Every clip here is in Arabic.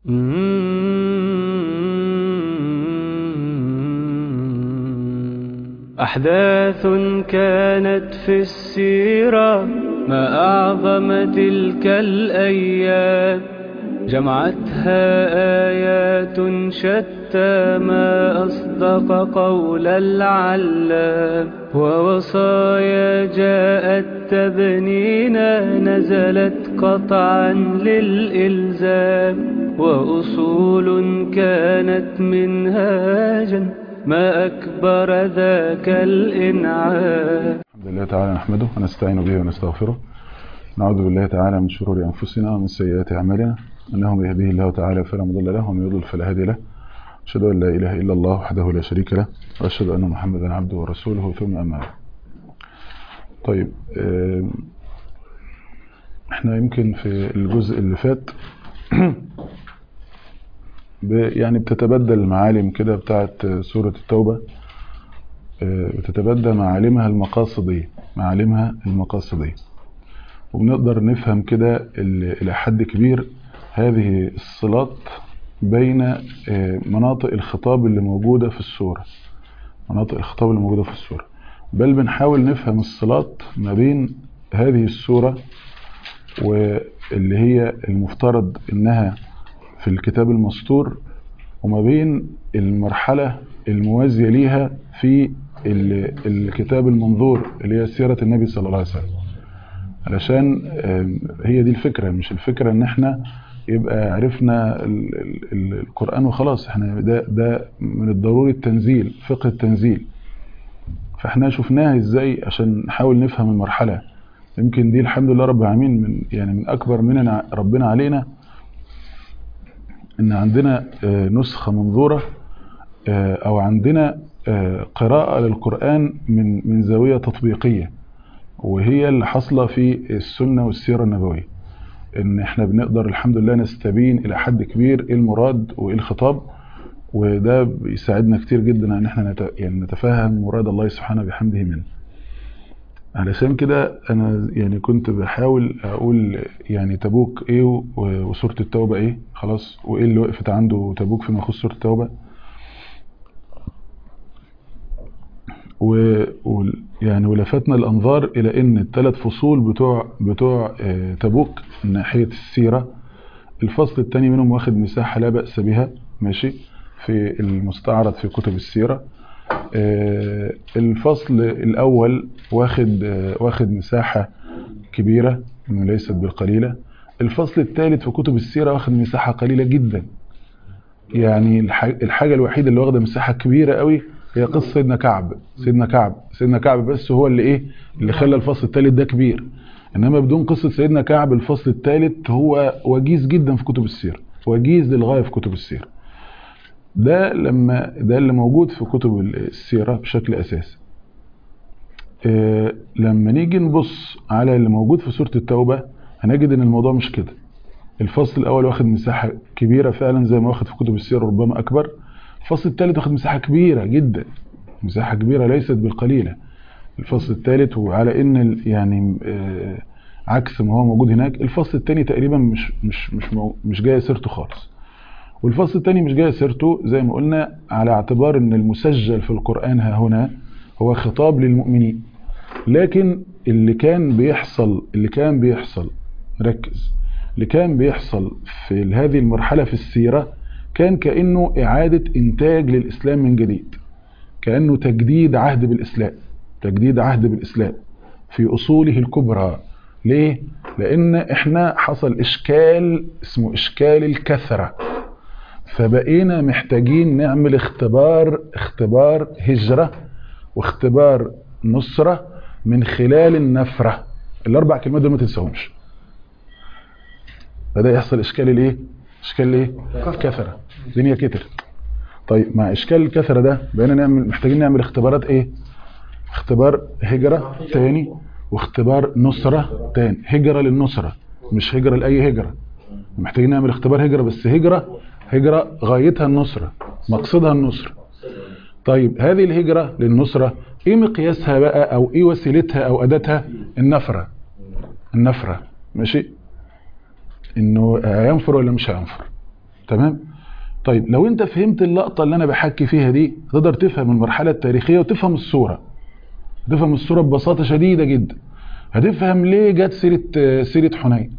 أحداث كانت في السيرة، ما أعظم تلك الأيام، جمعتها آيات شتى، ما أصدق قول العلام، ووصايا جاءت تبنينا، نزلت قطعا للإلزام، وأصول كانت منهاجا، ما أكبر ذاك الإنعام. الحمد لله تعالى نحمده ونستعين به ونستغفره، نعوذ بالله تعالى من شرور أنفسنا ومن سيئات أعمالنا، إنه من يهديه الله تعالى فلا مضل له ومن يضلل فلا هادي له، أشهد أن لا إله إلا الله وحده لا شريك له، وأشهد أن محمدا عبده ورسوله، ثم أما بعد. طيب، احنا يمكن في الجزء اللي فات يعني بتتبدل المعالم كده بتاعت سورة التوبة، بتتبدل معالمها المقاصدية، وبنقدر نفهم كده إلى حد كبير هذه الصلات بين مناطق الخطاب اللي موجودة في السورة، بل بنحاول نفهم الصلات ما بين هذه السورة واللي هي المفترض إنها في الكتاب المسطور، وما بين المرحلة الموازية ليها في الكتاب المنظور اللي هي سيرة النبي صلى الله عليه وسلم. علشان هي دي الفكرة، مش الفكرة ان احنا يبقى عرفنا القرآن وخلاص، احنا ده من الضروري التنزيل، فقه التنزيل، فاحنا شفناها ازاي عشان نحاول نفهم المرحلة. يمكن دي الحمد لله رب العالمين من اكبر مننا ربنا علينا ان عندنا نسخة منظورة، او عندنا قراءة للقرآن من زاوية تطبيقية، وهي اللي حصلة في السنة والسيرة النبوية، ان احنا بنقدر الحمد لله نستبين الى حد كبير ايه المراد وايه الخطاب، وده بيساعدنا كتير جدا ان احنا نتفهم مراد الله سبحانه بحمده منه. علشان كده انا كنت بحاول اقول تبوك ايه وسورة التوبة ايه، خلاص، وايه اللي وقفت عنده تبوك فيما يخص سورة التوبة، ولفتنا الانظار الى ان الثلاث فصول بتوع تبوك من ناحية السيرة، الفصل الثاني منهم واخد مساحة لا بأس بها، ماشي، في المستعرض في كتب السيرة. الفصل الاول واخد مساحة كبيرة ليست بالقليلة. الفصل الثالث في كتب السيرة واخد مساحة قليلة جدا، الحاجة الوحيدة اللي واخده مساحة كبيرة قوي هي قصة سيدنا كعب بس هو اللي خلى الفصل الثالث ده كبير، انما بدون قصة سيدنا كعب الفصل الثالث هو وجيز جدا في كتب السيرة، وجيز للغاية في كتب السيرة. ده اللي موجود في كتب السيرة بشكل اساسي. لما نيجي نبص على اللي موجود في سورة التوبة هنجد ان الموضوع مش كده. الفصل الاول واخد مساحة كبيرة فعلا زي ما واخد في كتب السيرة، ربما اكبر. الفصل الثالث واخد مساحة كبيرة جدا، مساحة كبيرة ليست بالقليلة. الفصل الثالث وعلى ان عكس ما هو موجود هناك، الفصل الثاني تقريبا مش جاي سيرته خالص، والفصل الثاني مش جاي سيرته زي ما قلنا على اعتبار ان المسجل في القرآن ها هنا هو خطاب للمؤمنين. لكن اللي كان بيحصل ركز، اللي كان بيحصل في هذه المرحلة في السيرة كان كأنه إعادة إنتاج للإسلام من جديد، كأنه تجديد عهد بالإسلام في أصوله الكبرى. ليه؟ لأن إحنا حصل إشكال اسمه إشكال الكثرة، فبقينا محتاجين نعمل اختبار هجرة واختبار نصرة من خلال النفرة. الأربع كلمات دول ما تنساهمش. بدأ يحصل إشكال كثرة، الدنيا كتر. طيب مع إشكال الكثرة ده بقينا محتاجين نعمل اختبارات ايه؟ اختبار هجرة تاني، واختبار نصرة تاني. هجرة للنصرة، مش هجرة لأي هجرة. محتاجين نعمل اختبار هجرة، بس هجرة غايتها النصرة، مقصدها النصرة. طيب هذه الهجرة للنصرة ايه مقياسها بقى، او ايه وسيلتها او اداتها؟ النفرة، ماشي، انه هينفر ولا مش هينفر. تمام. طيب لو انت فهمت اللقطة اللي انا بحكي فيها دي تقدر تفهم المرحلة التاريخية وتفهم الصورة. تفهم الصورة ببساطة شديدة جدا. هتفهم ليه جت سيرة حنين.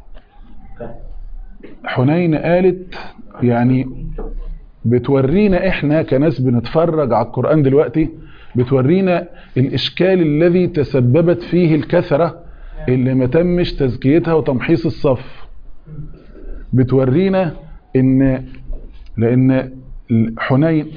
حنين قالت يعني بتورينا احنا كناس بنتفرج على القرآن دلوقتي، بتورينا الاشكال الذي تسببت فيه الكثرة اللي ما تمش تزكيتها وتمحيص الصف. بتورينا لان حنين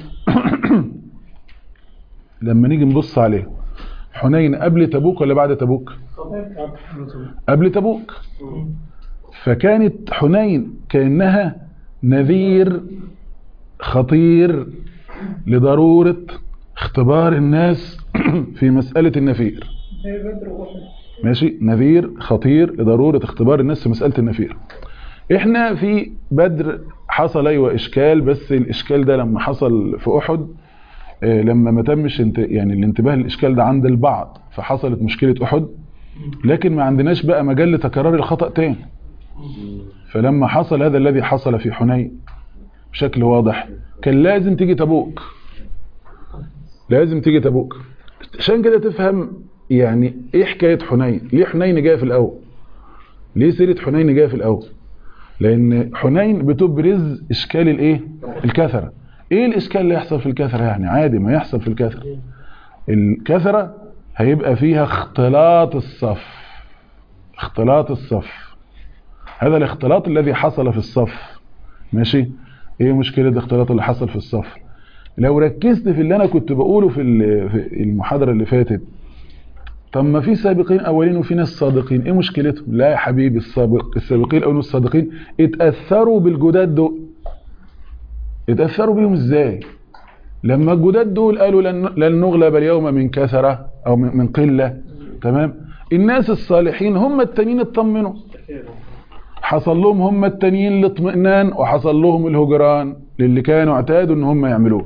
لما نيجي نبص عليه، حنين قبل تبوك ولا بعد تبوك؟ قبل تبوك. فكانت حنين كأنها نذير خطير لضرورة اختبار الناس في مسألة النفير. ماشي، نذير خطير لضرورة اختبار الناس في مسألة النفير. احنا في بدر حصل ايوه اشكال، بس الاشكال ده لما حصل في احد لما ما تمش يعني الانتباه للاشكال ده عند البعض فحصلت مشكلة احد، لكن ما عندناش بقى مجال لتكرار الخطأ تاني. فلما حصل هذا الذي حصل في حنين بشكل واضح كان لازم تيجي تبوك. لازم تيجي تبوك عشان كده تفهم يعني ايه حكاية حنين. ليه حنين جايه في الاول؟ ليه سيرة حنين جايه في الاول؟ لان حنين بتبرز اشكال الايه؟ الكثرة. ايه الاشكال اللي يحصل في الكثرة؟ يعني عادي ما يحصل في الكثرة. الكثرة هيبقى فيها اختلاط الصف. اختلاط الصف، هذا الاختلاط الذي حصل في الصف. ماشي، ايه مشكلة الاختلاط اللي حصل في الصف؟ لو ركزت في اللي انا كنت بقوله في المحاضرة اللي فاتت، طب ما في سابقين اولين وفي ناس صادقين، ايه مشكلتهم؟ لا يا حبيبي، السابقين الاولين والصادقين اتأثروا بالجداد دول. اتأثروا بيهم ازاي؟ لما الجداد دول قالوا لن نغلب اليوم من كثرة او من قلة، تمام، الناس الصالحين هم التانيين اطمنوا، حصل لهم هم التانيين الاطمئنان، وحصل لهم الهجران للي كانوا اعتادوا ان هم يعملوه.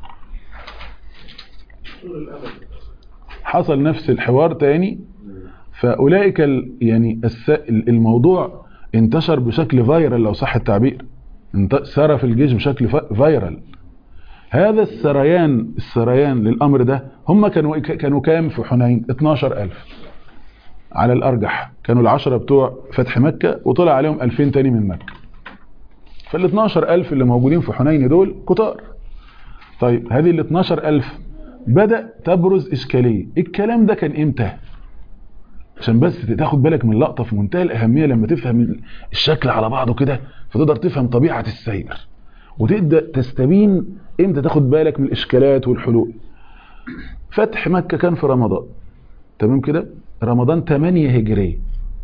حصل نفس الحوار تاني. فاولئك يعني الموضوع انتشر بشكل فايرال لو صح التعبير، سرى في الجيش بشكل فايرال. هذا السريان للامر ده، هم كانوا كام في حنين؟ 12,000 على الارجح. كانوا العشرة بتوع فتح مكة وطلع عليهم 2000 تاني من مكة. فال 12,000 اللي موجودين في حنين دول كتار. طيب هذه ال 12,000 بدأ تبرز إشكالية. الكلام ده كان إمتى؟ عشان بس تاخد بالك من لقطة في منتهى الأهمية. لما تفهم الشكل على بعضه كده فتقدر تفهم طبيعة السير، وتبدأ تستبين إمتى تاخد بالك من الإشكالات والحلول. فتح مكة كان في رمضان، تمام كده؟ رمضان 8 هجرية.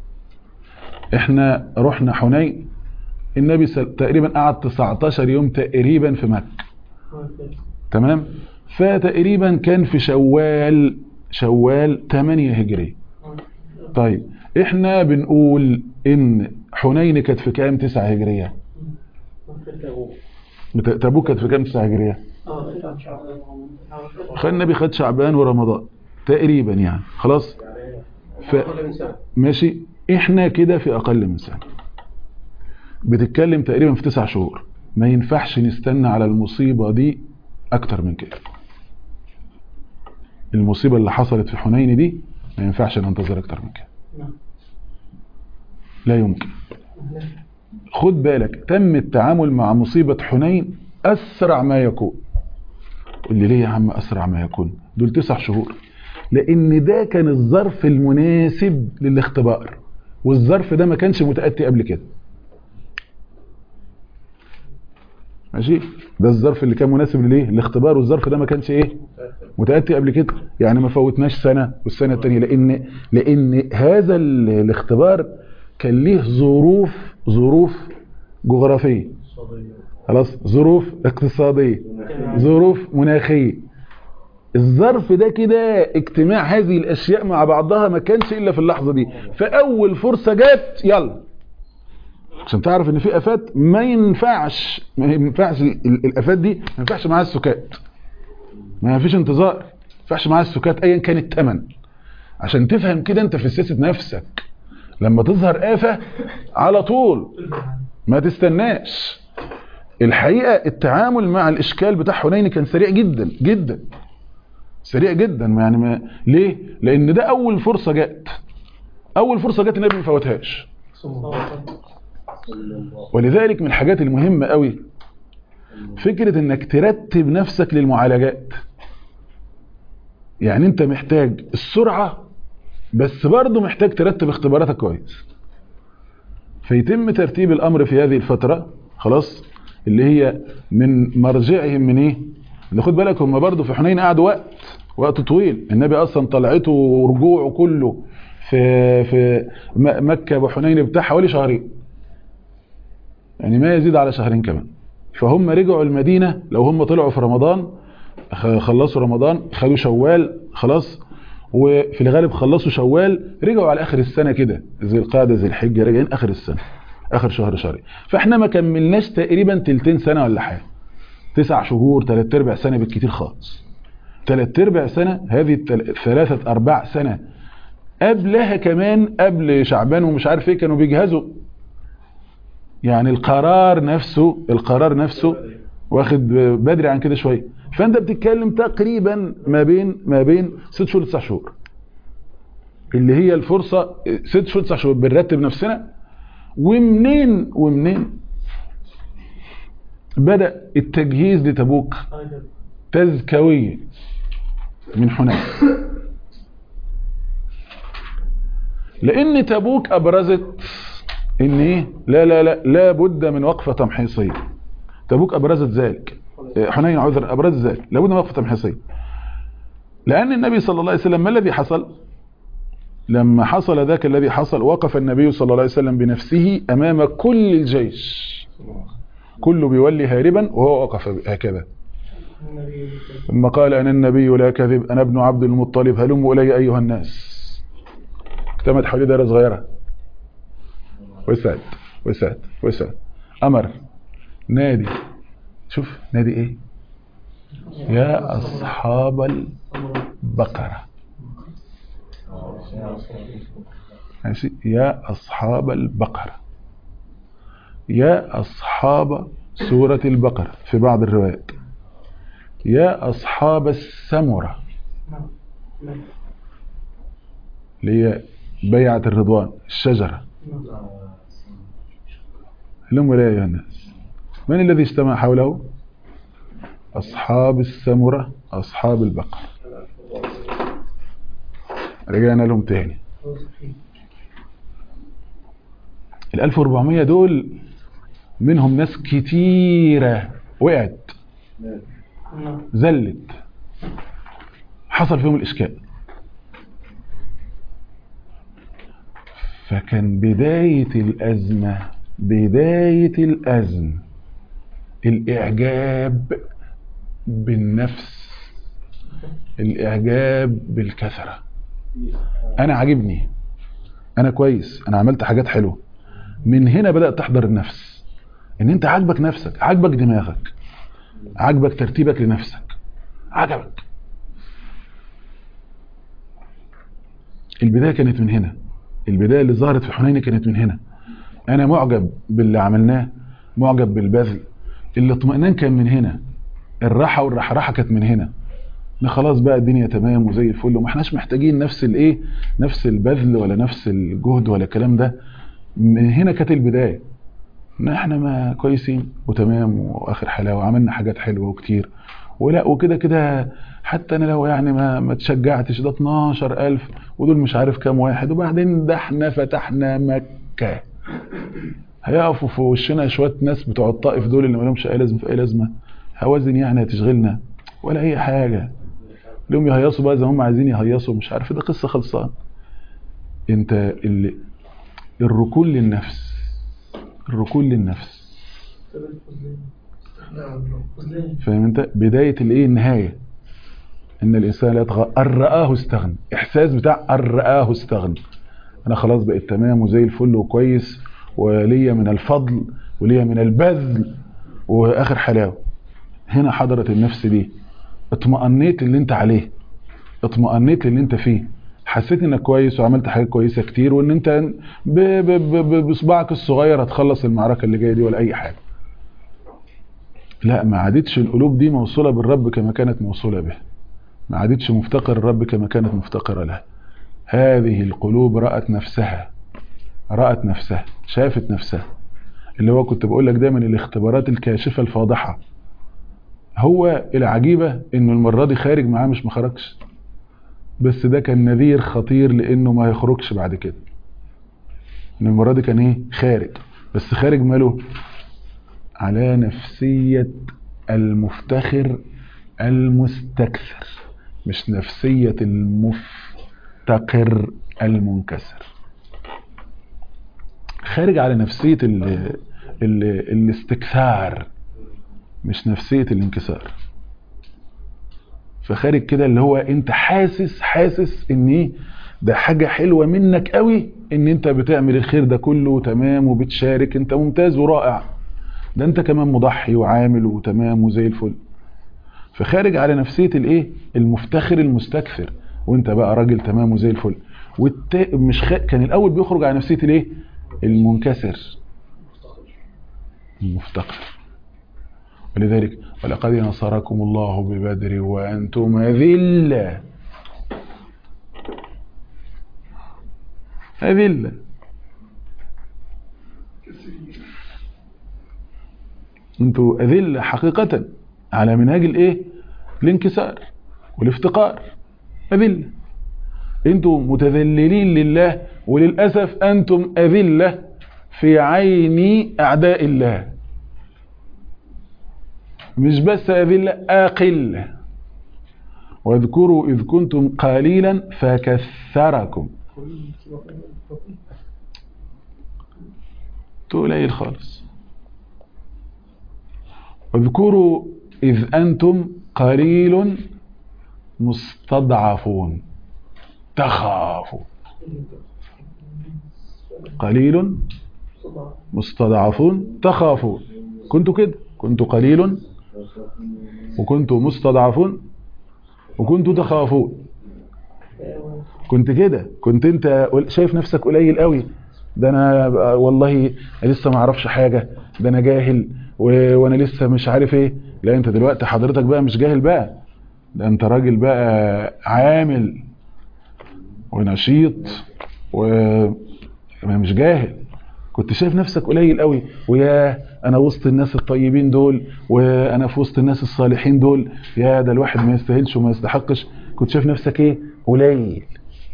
احنا رحنا حنين، النبي تقريبا قعد 19 يوم تقريبا في مكة، تمام؟ فتقريبا كان في شوال 8 هجرية. طيب احنا بنقول ان حنين كانت في كام؟ 9 هجرية. تبوك كانت في كام؟ 9 هجرية. النبي خد شعبان ورمضان تقريبا يعني، خلاص. ماشي، احنا كده في اقل من سنة، بتتكلم تقريبا في 9 شهور. ما ينفعش نستنى على المصيبة دي اكتر من كده. المصيبة اللي حصلت في حنين دي ما ينفعش ننتظر اكتر من كده، لا يمكن. خد بالك، تم التعامل مع مصيبة حنين اسرع ما يكون. قل لي ليه يا عم اسرع ما يكون؟ دول 9 شهور، لان ده كان الظرف المناسب للاختبار، والظرف ده ما كانش متأتي قبل كده. ماشي، ده الظرف اللي كان مناسب لليه؟ الاختبار. والظرف ده ما كانش ايه؟ متأتي قبل كده. يعني ما فوتناش سنة والسنة التانية، لان هذا الاختبار كان ليه ظروف جغرافية، خلاص، ظروف اقتصادية، ظروف مناخية. الظرف ده كده اجتماع هذه الاشياء مع بعضها ما كانش الا في اللحظة دي. فاول فرصة جت يلا، عشان تعرف ان في افات ما ينفعش الافات دي ما ينفعش معاها السكات، ما فيش انتظار، ما ينفعش معاها السكات ايا كان الثمن. عشان تفهم كده انت في سياسة نفسك، لما تظهر آفة على طول ما تستناش، الحقيقة التعامل مع الإشكال بتاع حنين كان سريع جدا جدا، سريع جدا. يعني ليه؟ لأن ده أول فرصة جاءت، أول فرصة جاءت النبي ما فوتهاش. ولذلك من الحاجات المهمة قوي فكرة انك ترتب نفسك للمعالجات. يعني انت محتاج السرعة بس برضه محتاج ترتب اختباراتك كويس، فيتم ترتيب الامر في هذه الفترة خلاص، اللي هي من مرجعهم من ايه. اللي خد بالك هم برضه في حنين قعدوا وقت طويل. النبي اصلا طلعته ورجوعه كله في مكة وحنين بتاع حوالي شهرين، يعني ما يزيد على شهرين كمان. فهم رجعوا المدينة، لو هم طلعوا في رمضان خلصوا رمضان خدوا شوال خلاص، وفي الغالب خلصوا شوال رجعوا على آخر السنة كده، ذي القعدة ذي الحجة راجعين آخر السنة، آخر شهرين. فاحنا ما كملناش تقريبا تلتين سنة ولا حاجة، 9 شهور 3/4 سنة بالكتير خالص. 3/4 سنة، هذه 3-4 سنة قبلها كمان، قبل شعبان ومش عارف ايه كانوا بيجهزوا. يعني القرار نفسه واخد بدري عن كده شويه. فانت بتتكلم تقريبا ما بين 6 شهور 9 شهور، اللي هي الفرصه 6 شهور 9 شهور بنرتب نفسنا. ومنين بدأ التجهيز لتبوك تزكويا من حنين. لان تبوك ابرزت ان ايه، لا بد من وقفه تمحيصيه. تبوك ابرزت ذلك، حنين عذر ابرزت ذلك، لابد من وقفه تمحيصيه. لان النبي صلى الله عليه وسلم ما الذي حصل؟ لما حصل ذاك الذي حصل، وقف النبي صلى الله عليه وسلم بنفسه امام كل الجيش، كله بيولي هاربا وهو وقف هكذا، ثم قال انا النبي لا كذب، انا ابن عبد المطلب، هلموا الي ايها الناس. اجتمعت حوالي دائره صغيره، وسعد امر نادي، شوف نادي ايه؟ يا اصحاب البقرة، ماشي، يا اصحاب البقرة، يا اصحاب سورة البقرة في بعض الروايات، يا اصحاب السمرة اللي هي بيعة الرضوان، الشجرة. لهم لا أيها الناس، من الذي اجتمع حوله؟ أصحاب السمرة، أصحاب البقر. رجعنا لهم تاني. 1400 دول منهم ناس كتيرة وقعت زلت، حصل فيهم الإشكال. فكان بداية الأزمة الإعجاب بالنفس، الإعجاب بالكثرة. أنا عاجبني، أنا كويس، أنا عملت حاجات حلوة. من هنا بدأت تحضر النفس، إن أنت عاجبك نفسك، عاجبك دماغك، عاجبك ترتيبك لنفسك، عجبك. البداية كانت من هنا، البداية اللي ظهرت في حنين كانت من هنا. أنا معجب باللي عملناه، معجب بالبذل. الاطمئنان كان من هنا، الراحة والرحراحة كانت من هنا. خلاص بقى الدنيا تمام وزي الفل، وما احناش محتاجين نفس البذل ولا نفس الجهد ولا الكلام ده. من هنا كانت البداية، ان احنا ما كويسين وتمام واخر حلاوة، وعملنا حاجات حلوة وكتير ولا وكده كده. حتى انا لو يعني ما تشجعتش، ده 12,000 ودول مش عارف كام واحد، وبعدين ده احنا فتحنا مكة. هيقفوا في وشنا شوية ناس بتوع الطائف دول اللي ما لهمش اي لازمه في اي لازمه، هوازن يعني هتشغلنا ولا اي حاجة. لهم يهيصوا بقى زي ما هم عايزين يهيصوا، مش عارف، ده قصة خلصان. انت الركون للنفس، فاهم انت؟ بداية النهاية ان الانسان لا يطغى ان رآه استغنى، احساس بتاع ان رآه استغنى. انا خلاص بقيت تمام وزي الفل وكويس، وليا من الفضل وليا من البذل واخر حلاوة. هنا حضرت النفس دي، اطمأنيت اللي انت عليه، اطمأنيت اللي انت فيه، حسيت انك كويس وعملت حاجات كويسة كتير، وان انت بصباعك الصغير هتخلص المعركة اللي جاية دي ولا اي حاجة. لا، ما عادتش القلوب دي موصولة بالرب كما كانت موصولة به، ما عادتش مفتقر الرب كما كانت مفتقرة له. هذه القلوب رأت نفسها، شافت نفسها. اللي هو كنت بقول لك دايما الاختبارات الكاشفة الفاضحة. هو العجيبة انه المرة دي خارج معاه مش مخرجش، بس ده كان نذير خطير لانه ما يخرجش بعد كده. ان المرة دي كان ايه؟ خارج، بس خارج ماله؟ على نفسية المفتخر المستكثر، مش نفسية المفتقر المنكسر. خارج على نفسية الاستكثار، مش نفسية الانكسار. فخارج كده اللي هو انت حاسس ان ايه ده حاجة حلوة منك قوي، ان انت بتعمل الخير ده كله تمام وبتشارك، انت ممتاز ورائع، ده انت كمان مضحي وعامل وتمام وزي الفل. فخارج على نفسية الايه؟ المفتخر المستكثر، وانت بقى راجل تمام وزي الفل. كان الاول بيخرج على نفسية الايه؟ المنكسر المفتقر. ولذلك ولقد نصركم الله ببدر وأنتم أذلة. انتوا أذلة حقيقة على منهاج الايه؟ الانكسار والافتقار. أذلة، انتوا متذللين لله، وللأسف أنتم أذلة في عين أعداء الله. مش بس أذلة، أقل. واذكروا إذ كنتم قليلا فكثركم. قليل خالص. واذكروا إذ أنتم قليل مستضعفون تخافون. قليل مستضعفون تخافون. كنتوا كده، كنتوا قليل وكنتوا مستضعفون وكنتوا تخافون. كنت كده، كنت انت شايف نفسك قليل قوي، ده انا والله لسه ما اعرفش حاجة، ده انا جاهل وانا لسه مش عارف ايه. لا، انت دلوقتي حضرتك بقى مش جاهل بقى، ده انت راجل بقى عامل ونشيط ومش جاهل. كنت شايف نفسك قليل قوي، ويا انا وسط الناس الطيبين دول، وانا في وسط الناس الصالحين دول، يا ده الواحد ما يستاهلش وما يستحقش. كنت شايف نفسك ايه؟ قليل.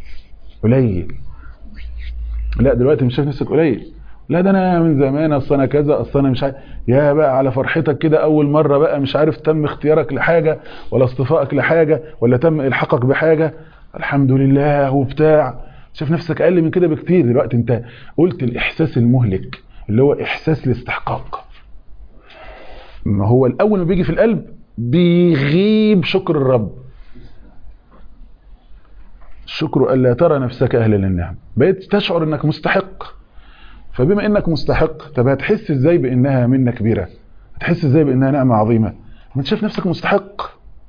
لا، دلوقتي مش شايف نفسك قليل. لا، ده انا من زمان، اصل انا كذا، اصل انا مش عارف. يا بقى على فرحتك كده اول مره بقى، مش عارف تم اختيارك لحاجه ولا اصطفائك لحاجه ولا تم الحاقك بحاجه، الحمد لله وبتاع. شايف نفسك اقل من كده بكتير. دلوقتي انت قلت الاحساس المهلك اللي هو احساس الاستحقاق. ما هو الاول ما بيجي في القلب بيغيب شكر الرب. الشكر الا ترى نفسك اهلا للنعم، بقيت تشعر انك مستحق. فبما انك مستحق، طب هتحس ازاي بانها منة كبيرة؟ هتحس ازاي بانها نعمة عظيمة؟ ما تشوف نفسك مستحق.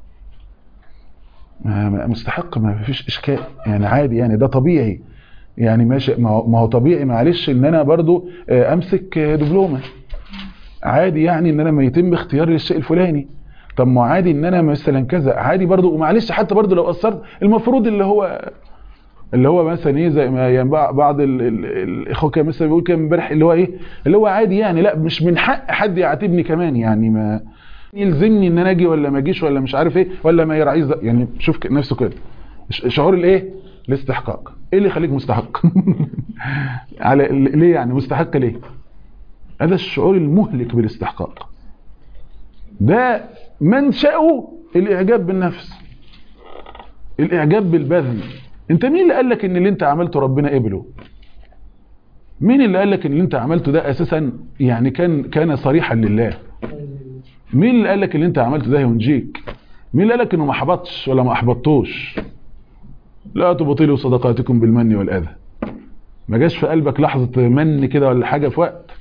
مستحق ما فيش اشكال، يعني عادي، يعني ده طبيعي، يعني ماشي. ما هو طبيعي، معلش، ان انا برضو امسك دبلومة عادي، يعني ان انا ما يتم اختياري للشيء الفلاني. طب ما عادي ان انا مثلا كذا، عادي برضو. ومعلش حتى برضو لو قصرت، المفروض اللي هو مثلا ايه، زي ما يعني بعض الاخوه كان مثلا بيقول كده امبارح، اللي هو ايه، اللي هو عادي يعني، لا مش من حق حد يعاتبني كمان، يعني ما يلزمني ان انا اجي ولا ما اجيش ولا مش عارف ايه ولا ما يراعيش، يعني شوف نفسه كده. شعور الايه؟ الاستحقاق. ايه اللي يخليك مستحق؟ على ليه يعني مستحق ليه؟ هذا الشعور المهلك بالاستحقاق ده منشأه الاعجاب بالنفس، الاعجاب بالبذل. انت مين اللي قالك ان اللي انت عملته ربنا قبله؟ مين اللي قالك ان اللي انت عملته ده اساسا يعني كان صريحا لله؟ مين اللي قالك اللي انت عملته ده ينجيك؟ مين اللي قالك انه ما احبطش ولا ما احبطتوش؟ لا تبطلوا صدقاتكم بالمن والاذى. ما جاش في قلبك لحظة من كده ولا حاجة في وقت؟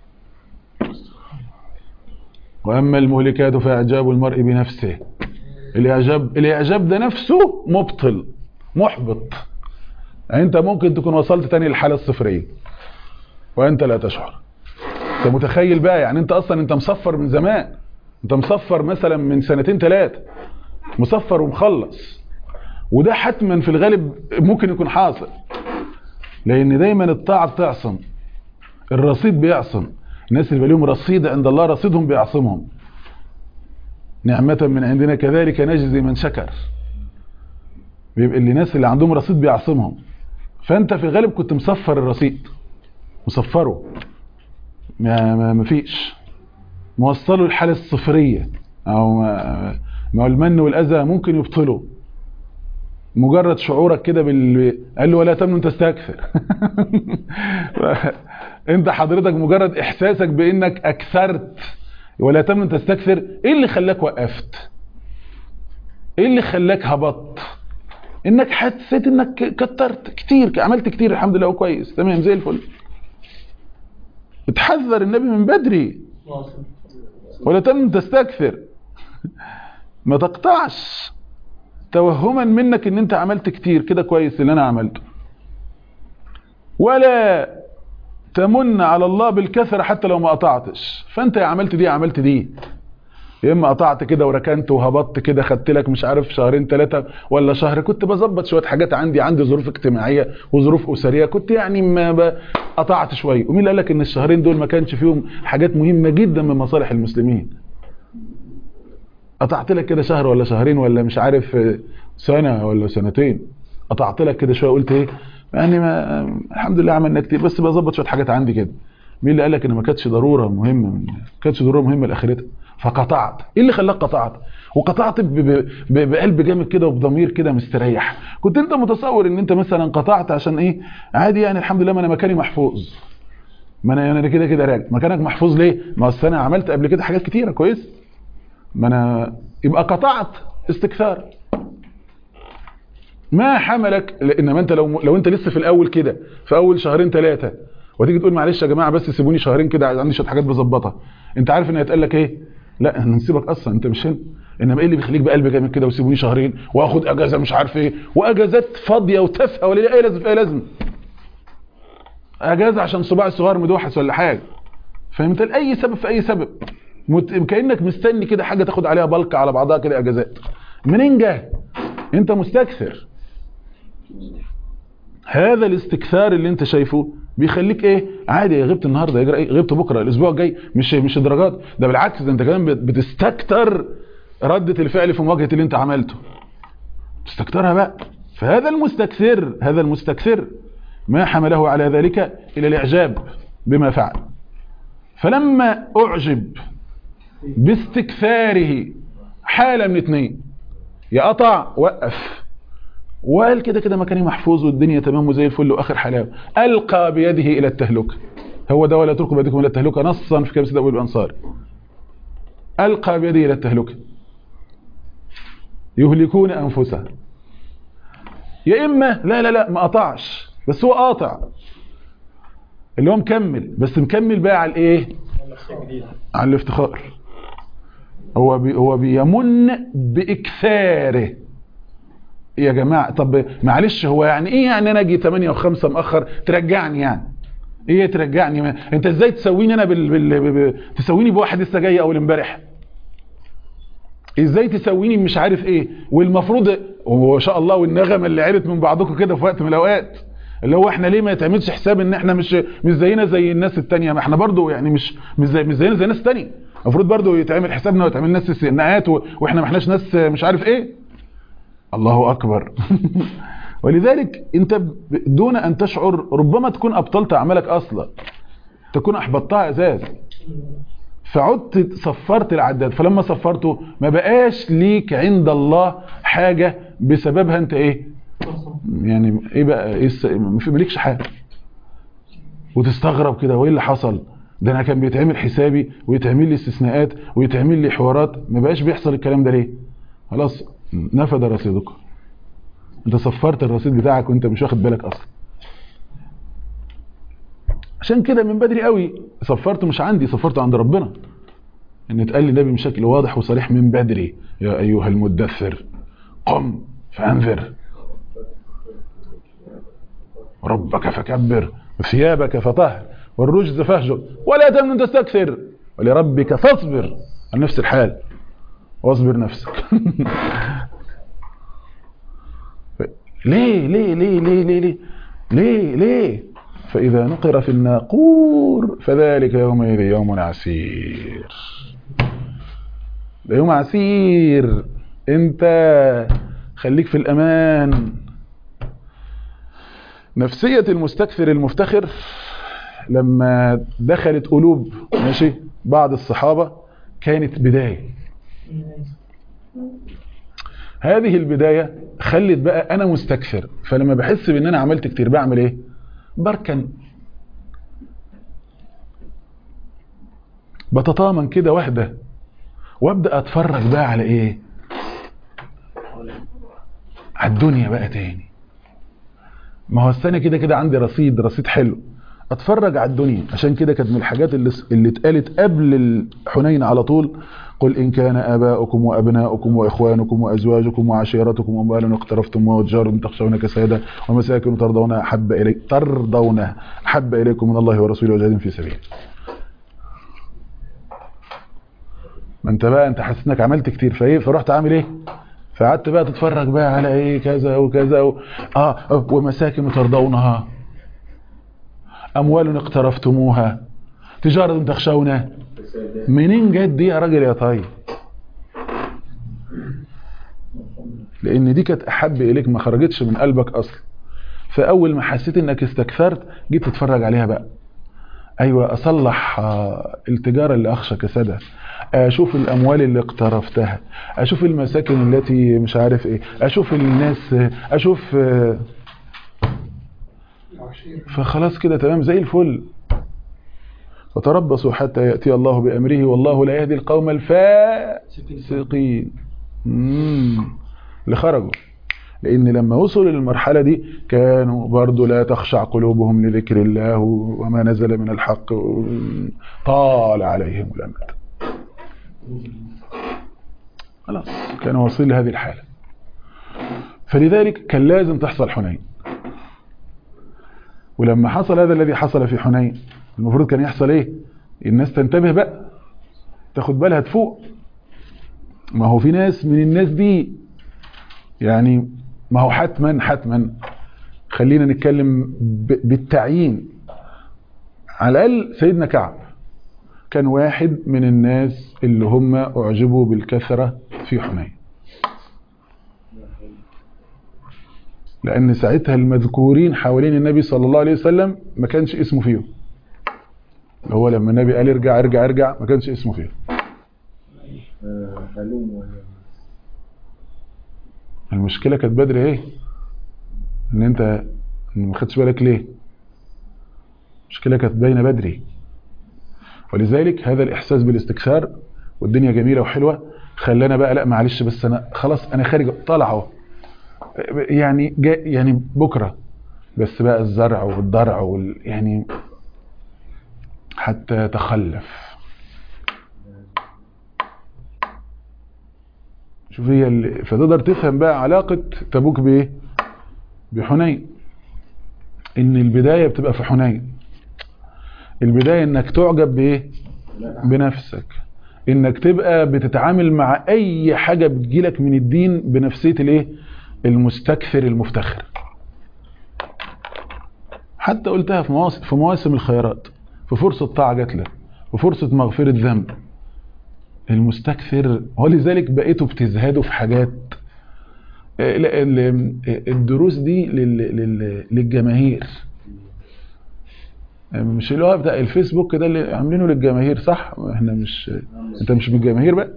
واما المهلكات فاعجاب المرء بنفسه. الاعجاب ده نفسه مبطل محبط. يعني انت ممكن تكون وصلت تاني للحالة الصفرية وانت لا تشعر. انت متخيل بقى؟ يعني انت اصلا انت مصفر من زمان، انت مصفر مثلا من 2 3 مصفر ومخلص، وده حتما في الغالب ممكن يكون حاصل، لان دايما الطاعه بتعصم، الرصيد بيعصم. الناس اللي لهم رصيد عند الله رصيدهم بيعصمهم. نعمة من عندنا كذلك نجزي من شكر. بيبقى الناس اللي عندهم رصيد بيعصمهم. فانت في الغالب كنت مصفر الرصيد، مصفره، ما فيش، موصله الحالة الصفرية، او ما هو المن والاذى ممكن يبطلوا. مجرد شعورك كده قال له ولا تمنن تستكثر. انت حضرتك مجرد احساسك بانك اكثرت ولا تمنن تستكثر، ايه اللي خلاك وقفت؟ ايه اللي خلاك هبطت؟ انك حسيت انك كترت كتير، عملت كتير، الحمد لله كويس تمام زي الفل. اتحذر النبي من بدري، ولا تمنن تستكثر. ما تقطعش توهما منك ان انت عملت كتير كده كويس اللي انا عملته، ولا تمن على الله بالكثرة حتى لو ما قطعتش. فانت يا عملت دي عملت دي، يا اما قطعت كده وركنت وهبطت كده، خدت لك مش عارف 2 3 ولا شهر، كنت بظبط شويه حاجات عندي ظروف اجتماعيه وظروف اسريه، كنت يعني ما قطعت شويه. ومين اللي قال لك ان الشهرين دول ما كانش فيهم حاجات مهمه جدا من مصالح المسلمين؟ قطعت لك كده شهر ولا شهرين ولا مش عارف سنه ولا سنتين، قطعت لك كده شويه، قلت ايه يعني ما الحمد لله عملنا كتير، بس بظبط شويه حاجات عندي كده. مين اللي قال لك ان ما كانتش ضروره مهمه؟ ما كانتش ضروره مهمه لاخرتها، فقطعت. ايه اللي خلاك قطعت؟ وقطعت بقلب جامد كده وبضمير كده مستريح. كنت انت متصور ان انت مثلا قطعت عشان ايه؟ عادي يعني الحمد لله، ما انا مكاني محفوظ، ما انا كده راجع. مكانك محفوظ ليه؟ ما اصل انا عملت قبل كده حاجات كتيره كويس، ما انا يبقى قطعت استكثار. ما حملك؟ انما انت لو انت لسه في الاول كده، في اول 2 3 وتيجي تقول معلش يا جماعه بس سيبوني شهرين كده عندي شويه حاجات بظبطها، انت عارف ان هيتقال لك ايه؟ لا احنا هنسيبك اصلا، انت مش هنا. انما ايه اللي بيخليك بقلب جامد كده وسيبوني شهرين واخد اجازه مش عارف ايه، واجازات فاضيه وتافهه ولا ايه لازم، ايه لازم اجازه عشان صباع الصغير مدوحس ولا حاجه، فهمت؟ اي سبب في اي سبب، كانك مستني كده حاجه تاخد عليها بلق على بعضها كده اجازات. منين جه؟ انت مستكثر. هذا الاستكثار اللي انت شايفه بيخليك ايه؟ عادي، غبت النهارده يجرى ايه؟ غبت بكره، الاسبوع الجاي، مش درجات، ده بالعكس، ده انت كمان بتستكتر رده الفعل في مواجهه اللي انت عملته، تستكترها بقى. فهذا المستكثر ما حمله على ذلك الى الاعجاب بما فعل. فلما اعجب باستكثاره حاله من 2، يا قطع وقف وقال كده مكاني محفوظ والدنيا تمام وزي الفل واخر حلاوه، القى بيده الى التهلكه. هو ده ولا تلقوا بيدكم الى التهلكه نصا في كتاب سيدنا ابو الانصار، القى بيده الى التهلكه، يهلكون انفسهم. يا اما لا ما قطعش، بس هو قاطع، اللي هو مكمل، بس مكمل بقى على الايه؟ على الافتخار. هو بيمن باكثاره. يا جماعه طب معلش، هو يعني ايه يعني انا اجي 8 و5 مأخر ترجعني؟ يعني ايه ترجعني؟ انت ازاي تسويني انا تسويني بواحد لسه جاي اول امبارح؟ ازاي تسويني مش عارف ايه؟ والمفروض وما شاء الله والنغمه اللي عرت من بعضكم كده في وقت من الاوقات، اللي هو احنا ليه ما يتعملش حساب ان احنا مش زينا زي الناس التانية؟ ما احنا برضو يعني مش زينا زي الناس التانية، المفروض برضو يتعمل حسابنا ويتعمل ناس استثناءات واحنا ما احناش ناس مش عارف ايه. الله اكبر. ولذلك انت دون ان تشعر ربما تكون ابطلت اعمالك اصلا، تكون احبطتها اساسا، فعدت صفرت العداد. فلما صفرته ما بقاش ليك عند الله حاجه بسببها انت ايه يعني، ايه بقى ايه ما مالكش حاجه، وتستغرب كده وايه اللي حصل؟ ده انا كان بيتعمل حسابي ويتعمل لي استثناءات ويتعمل لي حوارات، ما بقاش بيحصل الكلام ده ليه؟ خلاص نفد رصيدك، انت صفرت الرصيد بتاعك وانت مش واخد بالك اصلا. عشان كده من بدري قوي صفرته، مش عندي، صفرته عند ربنا، ان اتقال لي النبي بشكل واضح وصريح من بدري: يا ايها المدثر قم فانذر ربك فكبر وثيابك فطهر والرجز فاهجر ولا تمنن تستكثر ولربك فاصبر على نفس الحال واصبر نفسك. ليه ليه ليه ليه ليه ليه ليه ليه فإذا نقر في الناقور فذلك يومئذ يوم عسير. ده يوم عسير، انت خليك في الأمان. نفسية المستكثر المفتخر لما دخلت قلوب ماشي بعض الصحابة كانت بداية. هذه البداية خلت بقى أنا مستكثر، فلما بحس بأن أنا عملت كتير بعمل إيه؟ بركن، بتطامن كده واحدة وابدأ أتفرج بقى على إيه؟ على الدنيا بقى تاني. ما هو السنة كده كده عندي رصيد حلو، اتفرج على الدنيا. عشان كده كانت من الحاجات اللي اتقالت قبل الحنين على طول: قل إن كان آباؤكم وأبناؤكم وإخوانكم وأزواجكم وعشيرتكم وأموال اقترفتموها وتجارة تخشون كسادها ومساكن ترضونها أحب إليكم من الله ورسوله وجهاد في سبيله. ما انت بقى انت حاسس انك عملت كتير فايه، فرحت عامل ايه؟ فقعدت بقى تتفرج بقى على ايه كذا وكذا ومساكن ترضونها، أموال اقترفتموها، تجارة تخشونها. منين جت دي يا راجل يا طيب؟ لأن دي كانت أحب إليك، ما خرجتش من قلبك أصلا. فأول ما حسيت إنك استكثرت جيت تتفرج عليها بقى. أيوة، أصلح التجارة اللي أخشى كسادها، أشوف الأموال اللي اقترفتها، أشوف المساكن التي مش عارف إيه، أشوف الناس، أشوف فخلاص كده تمام زي الفل. وتربصوا حتى يأتي الله بأمره والله لا يهدي القوم الفاسقين. اللي خرجوا، لأن لما وصلوا للمرحلة دي كانوا برضو لا تخشع قلوبهم لذكر الله وما نزل من الحق، طال عليهم الأمد. خلاص كانوا واصلين لهذه الحالة. فلذلك كان لازم تحصل حنين. ولما حصل هذا الذي حصل في حنين المفروض كان يحصل ايه؟ الناس تنتبه بقى، تاخد بالها، تفوق. ما هو في ناس من الناس دي يعني، ما هو حتما خلينا نتكلم بالتعيين. على الأقل سيدنا كعب كان واحد من الناس اللي هم أعجبوا بالكثرة في حنين، لأن ساعتها المذكورين حوالين النبي صلى الله عليه وسلم ما كانش اسمه فيهم. هو لما النبي قال ارجع ارجع ارجع ما كانش اسمه فيهم. المشكلة كانت بدري ايه؟ ان انت ما خدتش بالك ليه؟ المشكلة كانت باينة بدري. ولذلك هذا الإحساس بالاستكثار والدنيا جميلة وحلوة خلانا بقى لا معلش، بس أنا خلاص أنا خارج طالعه يعني يعني بكرة بس بقى الزرع والضرع يعني حتى تخلف. شوف هي فتقدر تفهم بقى علاقة تبوك بإيه؟ بحنين. إن البداية بتبقى في حنين. البداية إنك تعجب بإيه؟ بنفسك. إنك تبقى بتتعامل مع أي حاجة بتجيلك من الدين بنفسية الإيه؟ المستكثر المفتخر. حتى قلتها في مواسم الخيرات، في فرصة طاعة جات لك، في فرصة مغفرة ذنب. المستكثر، ولذلك بقيتوا بتزهدوا في حاجات. الدروس دي للجماهير، مش اللي هو بتاع الفيسبوك ده اللي عاملينه للجماهير، صح؟ احنا مش، انت مش من الجماهير بقى،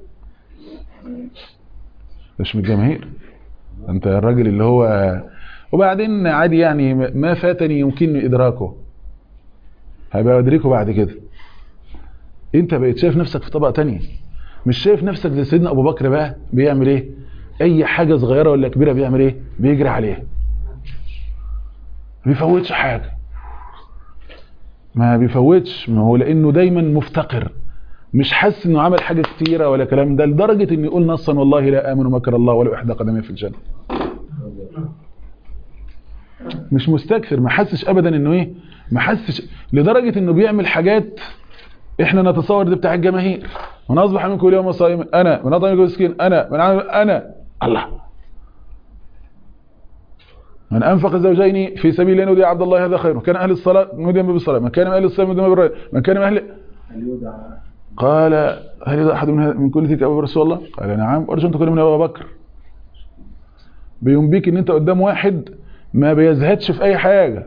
مش من الجماهير، انت الراجل اللي هو. وبعدين عادي يعني، ما فاتني يمكن ادراكه هبقى ادركه بعد كده. انت بقيت شايف نفسك في طبقة تانية، مش شايف نفسك زي سيدنا ابو بكر بقى بيعمل ايه؟ اي حاجة صغيرة ولا كبيرة بيعمل ايه؟ بيجري عليها، ما بيفوتش حاجة، ما بيفوتش. ما هو لانه دايما مفتقر، مش حاسس انه عمل حاجة كتيرة ولا كلام ده، لدرجة انه يقول نصا والله لا امن مكر الله ولا احدى قدمي في الجنة. مش مستكثر، ما حسش ابدا انه ايه، ما حسش، لدرجة انه بيعمل حاجات احنا نتصور ده بتاع الجماهير، من اصبح منكم اليوم صائما انا، من اطعم المسكين انا، من عمل انا. الله، من انفق زوجين في سبيل الله نودي عبد الله هذا خير، من كان اهل الصلاه نودي بالصلاه، من كان من اهل الصيام نودي بالرأي، من كان من اهل قال هل يدعى احد من كل ذلك ابو رسول الله؟ قال نعم، وارجو ان تكون من ابو بكر. بينبيك ان انت قدام واحد ما بيزهدش في اي حاجه،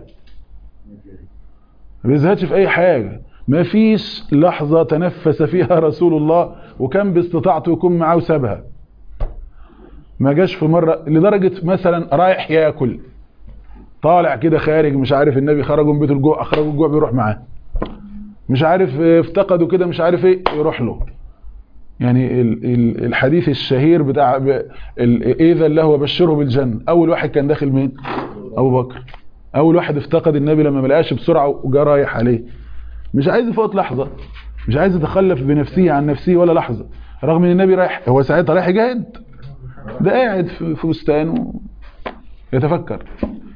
ما بيزهدش في اي حاجه، ما فيش لحظه تنفس فيها رسول الله وكان باستطاعته يكون معاه وسابها. ما جاش في مره لدرجه مثلا رايح ياكل طالع كده خارج، مش عارف النبي خرجوا من بيت الجوع، اخرجوا الجوع بيروح معاه، مش عارف افتقدوا كده مش عارف ايه يروح له. يعني الحديث الشهير بتاع اذا له وبشره بالجنه، اول واحد كان داخل مين؟ ابو بكر. اول واحد افتقد النبي لما ما لقاش بسرعه وجا رايح عليه، مش عايز يفوت لحظه، مش عايز يتخلف بنفسه عن نفسه ولا لحظه، رغم ان النبي رايح، هو ساعتها رايح يجاهد، ده قاعد في بستان يتفكر،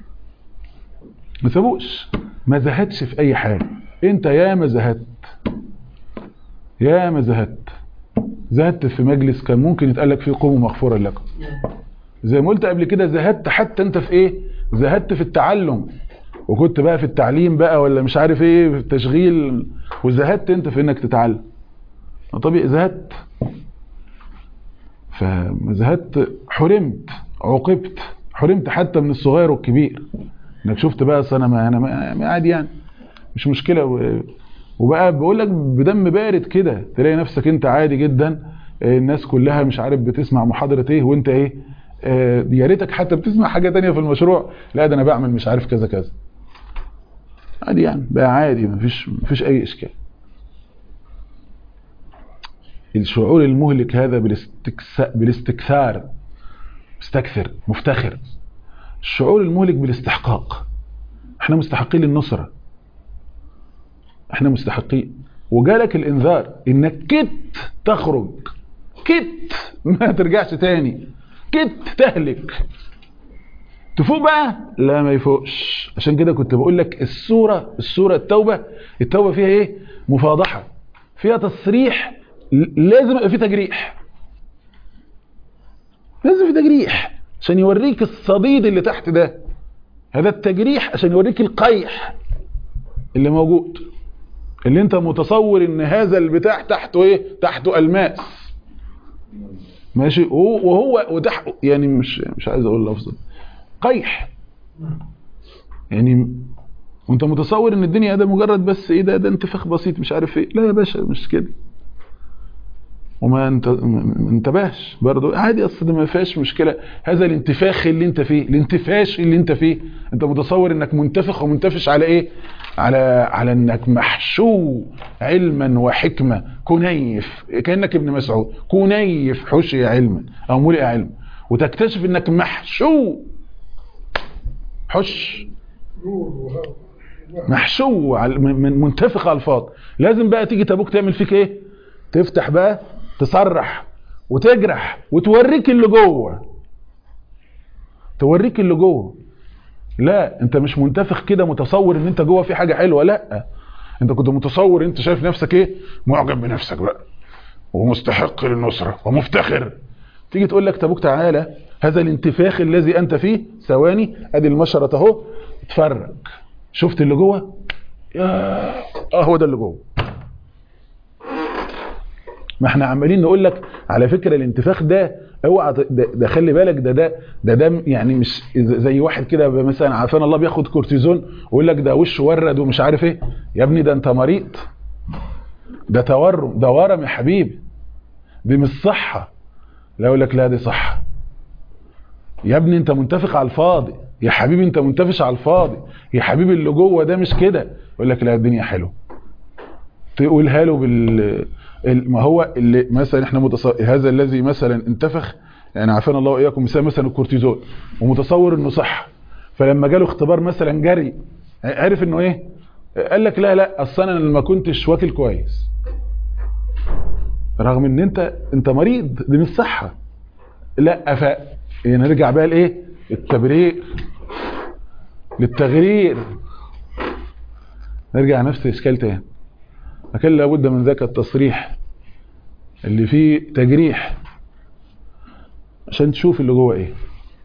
ما سابوش، ما زهدش في اي حاجه. انت يا ما زهدت، يا ما زهدت، زهدت في مجلس كان ممكن يتقال لك فيه قوموا مغفورا لكم، زي ما قلت قبل كده زهدت حتى انت في ايه؟ زهدت في التعلم، وكنت بقى في التعليم بقى ولا مش عارف ايه في التشغيل، وزهدت انت في انك تتعلم، طبيعي زهدت. فزهدت، حرمت، عوقبت، حرمت حتى من الصغير والكبير، انك شفت بقى انا ما عادي يعني مش مشكله، وبقى بقول لك بدم بارد كده تلاقي نفسك انت عادي جدا، الناس كلها مش عارف بتسمع محاضره ايه وانت ايه، يا ريتك حتى بتسمع حاجه تانية في المشروع، لا ده انا بعمل مش عارف كذا كذا، عادي يعني بقى عادي، مفيش اي اشكال. الشعور المهلك هذا بالاستكثار، مستكثر مفتخر، الشعور المهلك بالاستحقاق، احنا مستحقين للنصرة، احنا مستحقين، وجالك الانذار انك كت تخرج، كت ما ترجعش تاني، كت تهلك، تفوق بقى لا ما يفوقش. عشان كده كنت بقول لك السورة التوبة فيها ايه؟ مفاضحة، فيها تصريح، لازم يبقى في تجريح، لازم في تجريح عشان يوريك الصديد اللي تحت ده، هذا التجريح عشان يوريك القيح اللي موجود، اللي انت متصور ان هذا البتاع تحته ايه؟ تحته الماس، ماشي، وهو وتحته يعني مش عايز اقول لفظ قيح يعني، وانت متصور ان الدنيا ده مجرد بس ايه، ده انتفاخ بسيط مش عارف ايه، لا يا باشا مش كده، وما انتبهش برضه عادي، اصل ده ما فيهاش مشكله، هذا الانتفاخ اللي انت فيه، الانتفاش اللي انت فيه، انت متصور انك منتفخ ومنتفش على ايه؟ على انك محشو علما وحكمه، كنيف، كانك ابن مسعود، كنيف حشي علما او ملئ علما، وتكتشف انك محشو محشو من منتفخ الفاظ. لازم بقى تيجي تبوك تعمل فيك ايه؟ تفتح بقى تصرح وتجرح وتوريك اللي جوه، توريك اللي جوه. لا انت مش منتفخ كده متصور ان انت جوه في حاجه حلوه، لا انت كنت متصور انت شايف نفسك ايه؟ معجب بنفسك بقى ومستحق للنصره ومفتخر، تيجي تقول لك تبوك تعالى هذا الانتفاخ الذي انت فيه، ثواني ادي المشرط اهو، اتفرج شفت اللي جوه؟ يا هو ده اللي جوه. ما احنا عمالين نقول لك على فكره الانتفاخ ده اوعى ده خلي بالك، ده يعني مش زي واحد كده مثلا عافانا الله بياخد كورتيزون ويقول لك ده وشه ورد ومش عارف ايه، يا ابني ده انت مريض، ده تورم، ده ورم يا حبيبي، دي مش صحه. لا اقول لك لا دي صحه يا ابني، انت منتفخ على الفاضي يا حبيبي، انت منتفش على الفاضي يا حبيبي، اللي جوه ده مش كده. يقول لك لا الدنيا حلوه، تقولها له ما هو اللي مثلا احنا هذا الذي مثلا انتفخ يعني عافانا الله واياكم مثلا الكورتيزون ومتصور انه صح، فلما جاله اختبار مثلا جري عرف انه ايه؟ قال لك لا اصل انا ما كنتش واكل كويس، رغم ان انت مريض، دي مش صحه. لا نرجع بقى لايه؟ التبرير، للتغرير، نرجع نفس الاشكال تاني. لكن لابد من ذاك التصريح اللي فيه تجريح عشان تشوف اللي جوه ايه.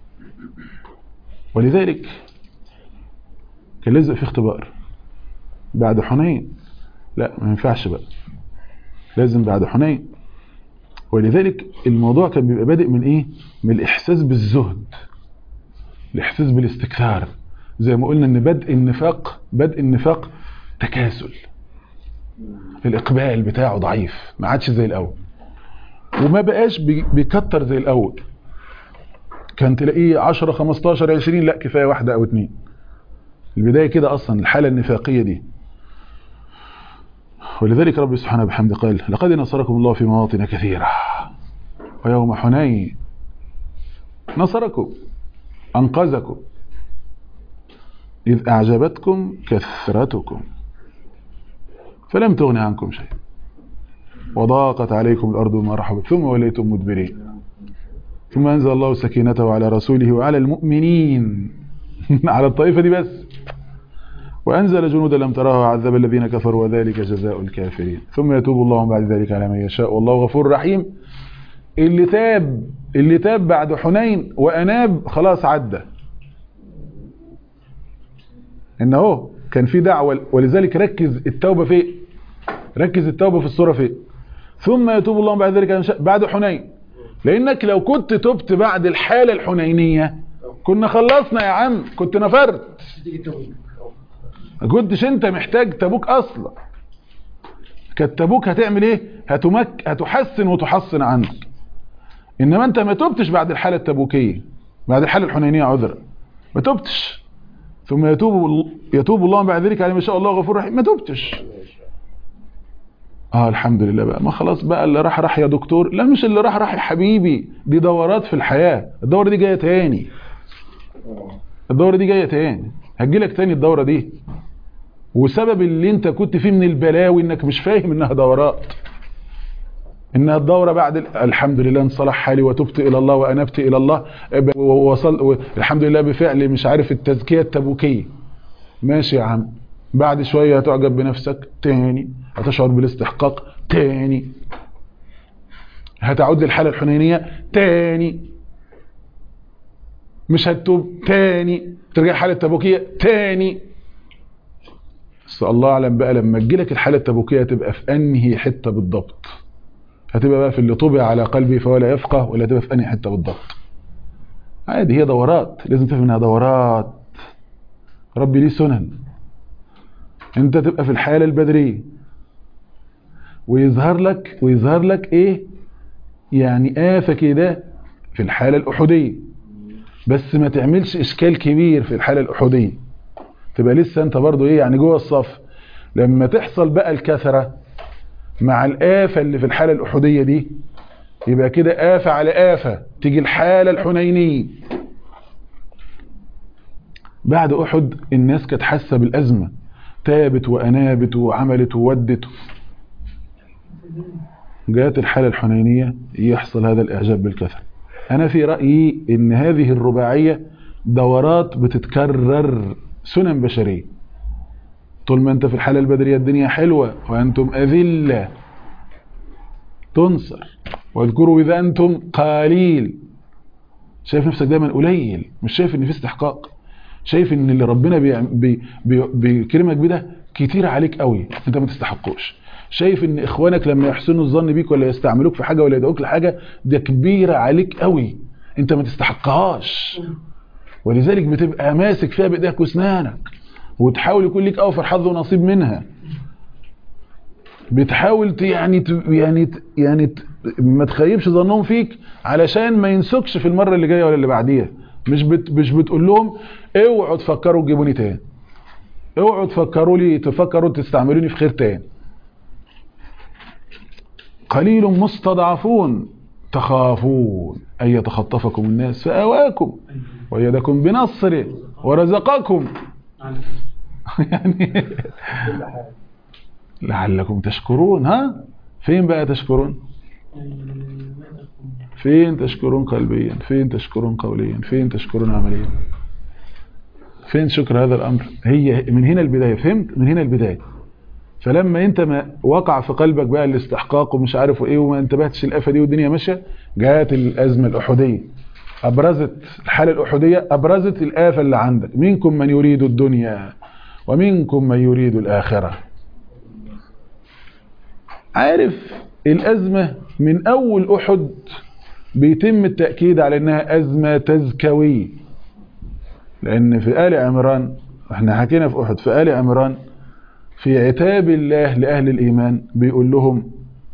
ولذلك كان لازم في اختبار بعد حنين. لا ما ينفعش بقى، لازم بعد حنين. ولذلك الموضوع كان بيبقى بادئ من ايه؟ من الاحساس بالزهد، الاحساس بالاستكثار. زي ما قلنا ان بدء النفاق تكاسل، الاقبال بتاعه ضعيف، ما عادش زي الاول، وما بقاش بيكتر زي الاول. كان تلاقيه 10 15 20، لا كفايه واحده او اتنين. البدايه كده اصلا الحاله النفاقيه دي. ولذلك ربي سبحانه بحمده قال: لقد نصركم الله في مواطن كثيره ويوم حنين نصركم انقذكم إذ أعجبتكم كثرتكم فلم تغن عنكم شيء وضاقت عليكم الأرض بما رحبت ثم وليتم مدبرين ثم أنزل الله سكينته على رسوله وعلى المؤمنين على الطائفة دي بس، وأنزل جنودا لم تراها وعذب الذين كفروا وذلك جزاء الكافرين ثم يتوب الله بعد ذلك على من يشاء والله غفور رحيم. اللي تاب بعد حنين وأناب خلاص عدى. إنه كان في دعوة، ولذلك ركز التوبة في السورة فين؟ ثم يتوب الله بعد ذلك بعد حنين. لأنك لو كنت تبت بعد الحالة الحنينية كنا خلصنا يا عم، كنت نفرت، ما كنتش انت محتاج تبوك اصلا. كانت تبوك هتعمل ايه؟ هتحسن وتحصن عنك. انما انت ما تبتش بعد الحالة التبوكية، بعد الحالة الحنينية عذرا ما تبتش. ثم يتوب الله بعد ذلك على ما شاء الله غفور رحيم، ما تبتش. الحمد لله بقى، ما خلاص بقى، اللي راح يا دكتور. لا مش اللي راح يا حبيبي، دي دورات في الحياة. الدورة دي جاية تاني، هتجيلك تاني الدورة دي. وسبب اللي انت كنت فيه من البلاوي انك مش فاهم انها دورات، انها الدورة بعد الحمد لله انصلح حالي وتبت الى الله وانبت الى الله ووصل الحمد لله بفعل مش عارف التزكية التبوكية. ماشي يا عم، بعد شوية هتعجب بنفسك تاني، هتشعر بالاستحقاق تاني، هتعود للحالة الحنينية تاني، مش هتتوب تاني، ترجع حالة تبوكية تاني. بس الله أعلم بقى لما تجيلك الحالة التبوكية تبقى في أنهي حتة بالضبط. هتبقى بقى في اللي طبع على قلبي فهو لا يفقه، ولا تبقى في أنهي حتة بالضبط. عادي، هي دورات، لازم تفهم انها دورات. ربي ليه سنن. انت تبقى في الحالة البدرية ويظهر لك ايه يعني آفة كده في الحالة الأحدية، بس ما تعملش إشكال كبير في الحالة الأحدية، تبقى لسه انت برضو ايه يعني جوه الصف. لما تحصل بقى الكثرة مع الآفة اللي في الحالة الأحدية دي، يبقى كده آفة على آفة، تيجي الحالة الحنينية. بعد أحد الناس كانت حاسة بالأزمة، تابت وأنابت وعملت وودت. جاءت الحالة الحنينية يحصل هذا الإعجاب بالكثرة. أنا في رأيي إن هذه الرباعية دورات بتتكرر، سنن بشرية. طول ما أنت في الحالة البدرية الدنيا حلوة وأنتم أذلة تنصر، واذكروا إذا أنتم قليل. شايف نفسك دايما قليل، مش شايف إن في استحقاق، شايف إن اللي ربنا بيكرمك بده كتير عليك قوي، أنت ما تستحقوش. شايف إن إخوانك لما يحسنوا الظن بيك ولا يستعملوك في حاجة ولا يدعوك لحاجة، ده كبيرة عليك قوي، أنت ما تستحقهاش. ولذلك بتبقى ماسك فيها بإيديك واسنانك، وتحاول يكون لك أوفر حظ ونصيب منها. بتحاول يعني ما تخيبش ظنهم فيك علشان ما ينسكش في المرة اللي جاية ولا اللي بعديها. مش بتقول لهم اوعوا تفكروا تجيبوني تاني، اوعوا تفكروا تستعملوني في خير تاني. قليل مستضعفون تخافون أن يتخطفكم الناس فآواكم وأيدكم بنصره ورزقكم يعني لعلكم تشكرون. ها فين بقى تشكرون؟ فين تشكرون قلبيا؟ فين تشكرون قوليا؟ فين تشكرون عمليا؟ فين شكر هذا الأمر؟ هي من هنا البداية. فهمت؟ من هنا البداية. فلما انت ما وقع في قلبك بقى الاستحقاق ومش عارف ايه وما انتبهتش الآفة دي والدنيا ماشيه، جاءت الأزمة الأحدية أبرزت الحالة الأحدية، أبرزت الآفة اللي عندك. منكم من يريد الدنيا ومنكم من يريد الآخرة. عارف الأزمة من أول أحد بيتم التأكيد على أنها أزمة تزكوية، لأن في آل عمران، احنا حكينا في أحد، في آل عمران في عتاب الله لأهل الإيمان بيقول لهم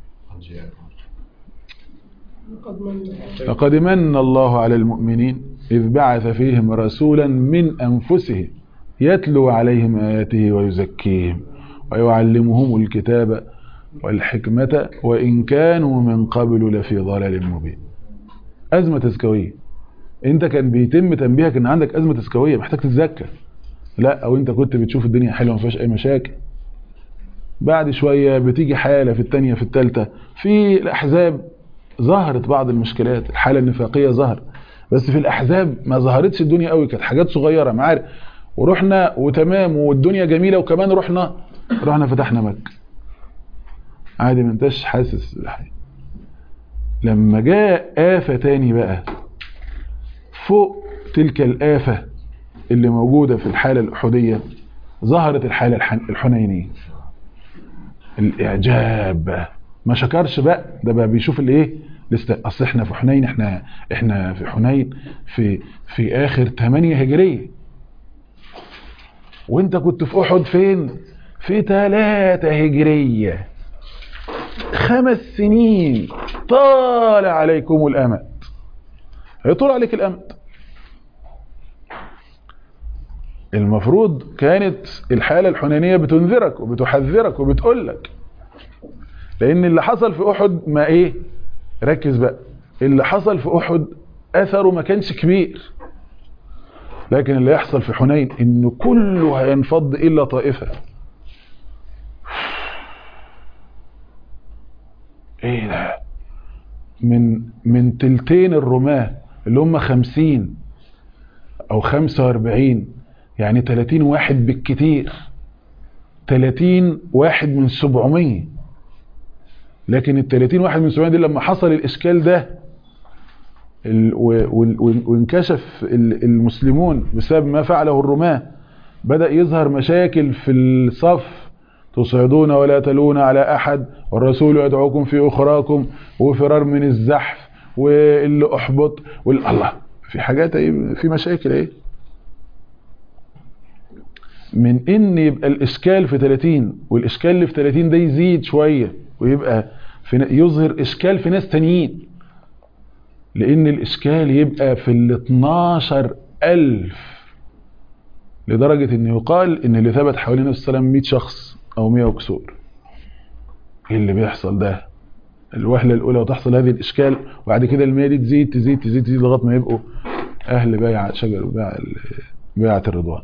لقد من الله على المؤمنين إذ بعث فيهم رسولا من أنفسهم يتلو عليهم آياته ويزكيهم ويعلمهم الكتاب والحكمة وإن كانوا من قبل لفي ضلال مبين. أزمة تزكوية. انت كان بيتم تنبيهك ان عندك أزمة تزكوية محتاج تتزكى، لا، او انت كنت بتشوف الدنيا حلوة ما فيهاش اي مشاكل، بعد شوية بتيجي حالة في الثانية في الثالثة، في الأحزاب ظهرت بعض المشكلات، الحالة النفاقية ظهر، بس في الأحزاب ما ظهرتش الدنيا قوي، كانت حاجات صغيرة معارف، ورحنا وتمام والدنيا جميلة، وكمان رحنا فتحنا مكة عادي، ما انتش حاسس بالحاجة. لما جاء آفة تاني بقى فوق تلك الآفة اللي موجودة في الحالة الأحدية، ظهرت الحالة الحنينية، الإعجاب بقى. ما شكرش بقى، ده بقى بيشوف الايه، اصل احنا في حنين، احنا في حنين في آخر 8 هجرية، وانت كنت في أحد فين؟ في 3 هجرية، 5 سنين طال عليكم الأمد، هيطول عليك الأمد. المفروض كانت الحالة الحنينية بتنذرك وبتحذرك وبتقولك، لأن اللي حصل في أحد ما ايه، ركز بقى، اللي حصل في أحد أثره ما كانش كبير، لكن اللي يحصل في حنين إن كله هينفض إلا طائفة. ايه ده؟ من تلتين الرماة اللي هم 50 أو 45، يعني 30 واحد بالكتير، 30 واحد من 700، لكن ال 30 واحد من 700 دي لما حصل الإشكال ده وانكشف المسلمون بسبب ما فعله الرماة، بدأ يظهر مشاكل في الصف، تصعدون ولا تلون على أحد والرسول يدعوكم في أخراكم وفرار من الزحف واللي أحبط الله، في حاجات ايه، في مشاكل ايه، من ان يبقى الاشكال في 30 والاشكال اللي في 30 ده يزيد شوية ويبقى يظهر اشكال في ناس تانيين، لان الاشكال يبقى في ال 12,000، لدرجة ان يقال ان اللي ثبت حوالين النبي صلى الله عليه وسلم 100 شخص او 100 وكسور. ايه اللي بيحصل ده؟ الوهلة الاولى وتحصل هذه الاشكال، وبعد كده ال100 دي تزيد تزيد تزيد تزيد لغايه ما يبقوا اهل بيعة شجر بيعة الرضوان.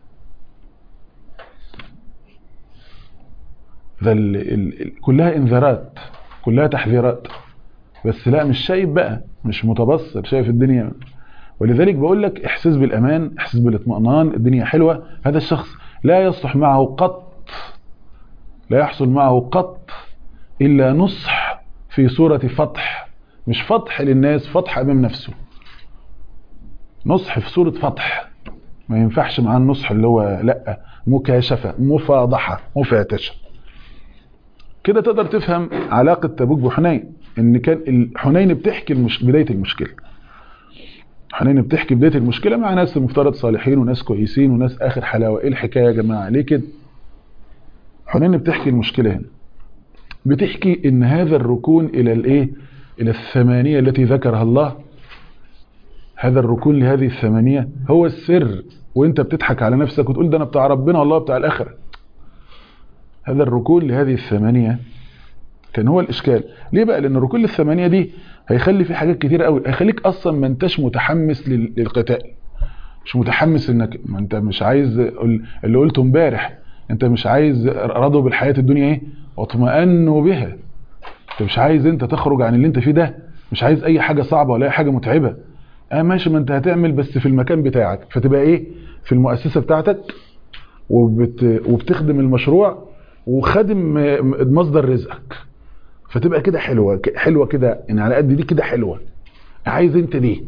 كلها انذارات، كلها تحذيرات، بس لا، مش شايف بقى، مش متبصر، شايف الدنيا. ولذلك بقول لك احساس بالامان، احساس بالاطمئنان، الدنيا حلوة، هذا الشخص لا يصلح معه قط، لا يحصل معه قط الا نصح في صورة فتح، مش فتح للناس، فتح امام نفسه، نصح في صورة فتح. ما ينفعش معاه النصح اللي هو لا، مكاشفة، مفاضحة، مفاتشة. كده تقدر تفهم علاقة تبوك بحنين، ان كان حنين بتحكي بداية المشكلة، حنين بتحكي بداية المشكلة مع ناس المفترض صالحين وناس كويسين وناس اخر حلاوة. ايه الحكاية يا جماعة؟ ليه كده؟ حنين بتحكي المشكلة هنا، بتحكي ان هذا الركون الى الايه، الى الثمانية التي ذكرها الله، هذا الركون لهذه الثمانية هو السر، وانت بتضحك على نفسك وتقول ده انا بتاع ربنا والله بتاع الاخرة. هذا الركون لهذه الثمانية كان هو الاشكال. ليه بقى؟ لان الركون للثمانية دي هيخلي في حاجات كتير قوي، هيخليك اصلا ما انتش متحمس للقتال، مش متحمس، انك ما انت مش عايز اللي قلته امبارح، انت مش عايز رضوا بالحياة الدنيا ايه واطمئنوا بها، انت مش عايز انت تخرج عن اللي انت فيه ده، مش عايز اي حاجة صعبة ولا اي حاجة متعبة. ماشي، ما انت هتعمل بس في المكان بتاعك، فتبقى ايه، في المؤسسة بتاعتك وبتخدم المشروع، وخادم مصدر رزقك، فتبقى كده حلوه حلوه كده يعني على قد دي كده حلوه. عايز انت دي،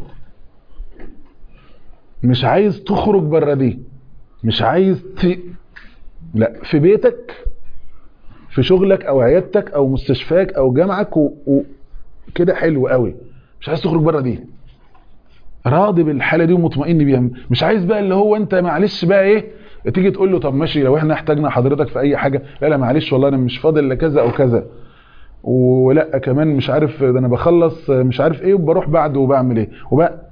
مش عايز تخرج بره دي، مش عايز لا، في بيتك في شغلك او عيادتك او مستشفاك او جامعك وكده حلو قوي، مش عايز تخرج بره دي، راضي بالحاله دي ومطمئن بيها. مش عايز بقى اللي هو انت معلش بقى ايه تيجي تقول له طب ماشي لو احنا احتاجنا حضرتك في اي حاجه، لا معلش والله انا مش فاضل لكذا او كذا، ولا كمان مش عارف ده انا بخلص مش عارف ايه وبروح بعده وبعمل ايه وبقى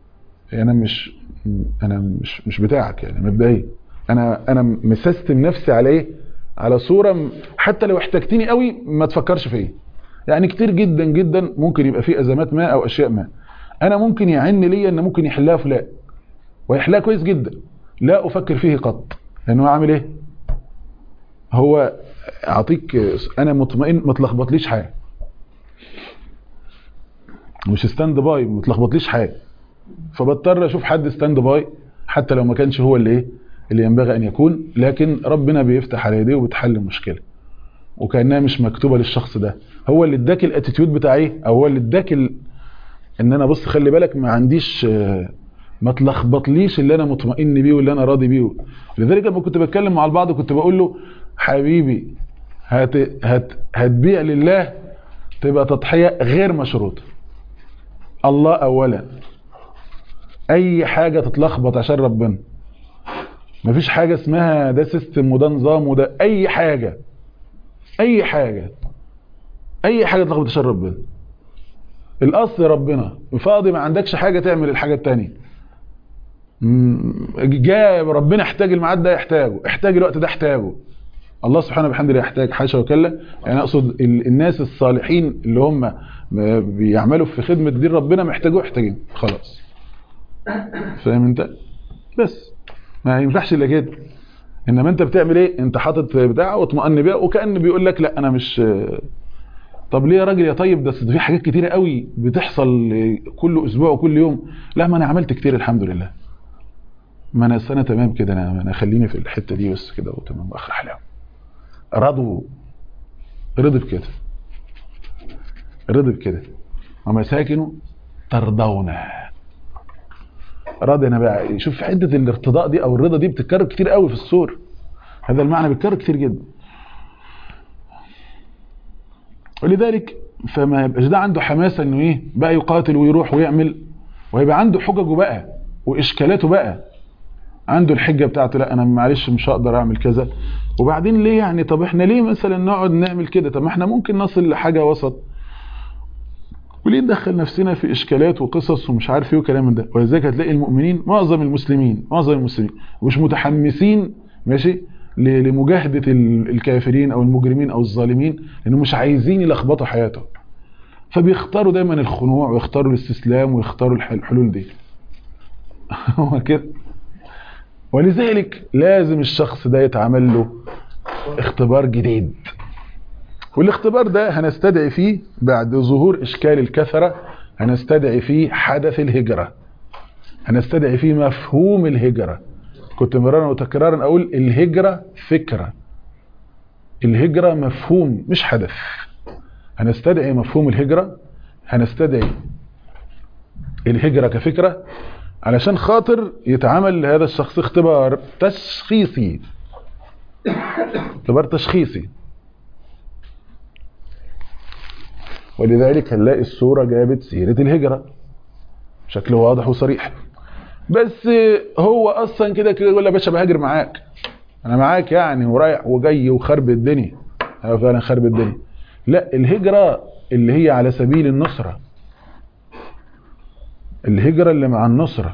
انا مش بتاعك يعني مبدئيا. انا مسستم نفسي على ايه، على صوره حتى لو احتجتني قوي ما تفكرش فيا. يعني كتير جدا جدا ممكن يبقى في ازمات ما او اشياء ما انا ممكن يعن ليا ان ممكن يحلها فلان ويحلها كويس جدا، لا افكر فيه قط، لانه عامل ايه، هو اعطيك انا مطمئن ما تلخبطليش حاجه، مش ستاند باي ما تلخبطليش حاجه، فبضطر اشوف حد ستاند باي حتى لو ما كانش هو اللي ايه اللي ينبغي ان يكون، لكن ربنا بيفتح على يديه وبتحل المشكله وكانها مش مكتوبه للشخص ده، هو اللي اداك الاتيتيود بتاع ايه، او هو اللي اداك ان انا بص خلي بالك ما عنديش ما تلخبطليش اللي انا مطمئن بيه واللي انا راضي بيه. لذلك لما كنت بتكلم مع البعض كنت بقول له حبيبي هتبيع لله تبقى تضحيه غير مشروطه، الله اولا، اي حاجه تتلخبط عشان ربنا، مفيش حاجه اسمها ده سيستم وده نظام وده اي حاجه تلخبط عشان ربنا، الاصل ربنا فاضي ما عندكش حاجه تعمل الحاجه الثانيه، جاء ربنا احتاج الميعاد ده يحتاجه، احتاج الوقت ده يحتاجه، الله سبحانه وبحمده لا يحتاج حاشا وكلا. يعني اقصد الناس الصالحين اللي هم بيعملوا في خدمه دين ربنا محتاجين خلاص، فاهم انت؟ بس ما ينفعش الا كده. انما انت بتعمل ايه، انت حاطط بتاع واطمئن بيها وكأن بيقول لك لا انا مش، طب ليه يا راجل يا طيب ده في حاجات كتيره قوي بتحصل كل اسبوع وكل يوم، لا ما انا عملت كتير الحمد لله، ما انا السنه تمام كده، انا خليني في الحته دي بس كده وتمام واخر حلاوه. رضي بكده ومساكن ترضون، راضي انا بقى. شوف حته الارتضاء دي او الرضا دي بتتكرر كتير قوي في السور، هذا المعنى بيتكرر كتير جدا. ولذلك فما يبقاش ده عنده حماسه انه ايه بقى يقاتل ويروح ويعمل، ويبقى عنده حججه بقى واشكالاته بقى، عنده الحجه بتاعته لا انا معلش مش هقدر اعمل كذا، وبعدين ليه يعني طب احنا ليه مثلا نقعد نعمل كده، طب ما احنا ممكن نصل لحاجه وسط، وليه ندخل نفسنا في اشكالات وقصص ومش عارف ايه وكلام من ده. ولذلك هتلاقي المؤمنين معظم المسلمين مش متحمسين ماشي لمجاهده الكافرين او المجرمين او الظالمين، لانهم مش عايزين يلخبطوا حياتهم، فبيختاروا دايما الخنوع ويختاروا الاستسلام ويختاروا الحلول دي. هو كده. ولذلك لازم الشخص ده يتعمل له اختبار جديد، والاختبار ده هنستدعي فيه بعد ظهور اشكال الكثرة، هنستدعي فيه حدث الهجرة، هنستدعي فيه مفهوم الهجرة. كنت مرارا وتكرارا اقول الهجرة فكرة، الهجرة مفهوم مش حدث. هنستدعي مفهوم الهجرة، هنستدعي الهجرة كفكرة علشان خاطر يتعمل لهذا الشخص اختبار تشخيصي، اختبار تشخيصي. ولذلك هنلاقي السورة جابت سيرة الهجرة بشكل واضح وصريح، بس هو اصلا كده يقول يا باشا بهاجر معاك، انا معاك يعني ورايح وجاي وخرب الدنيا، هو فعلا خرب الدنيا. لا، الهجرة اللي هي على سبيل النصرة، الهجرة اللي مع النصرة،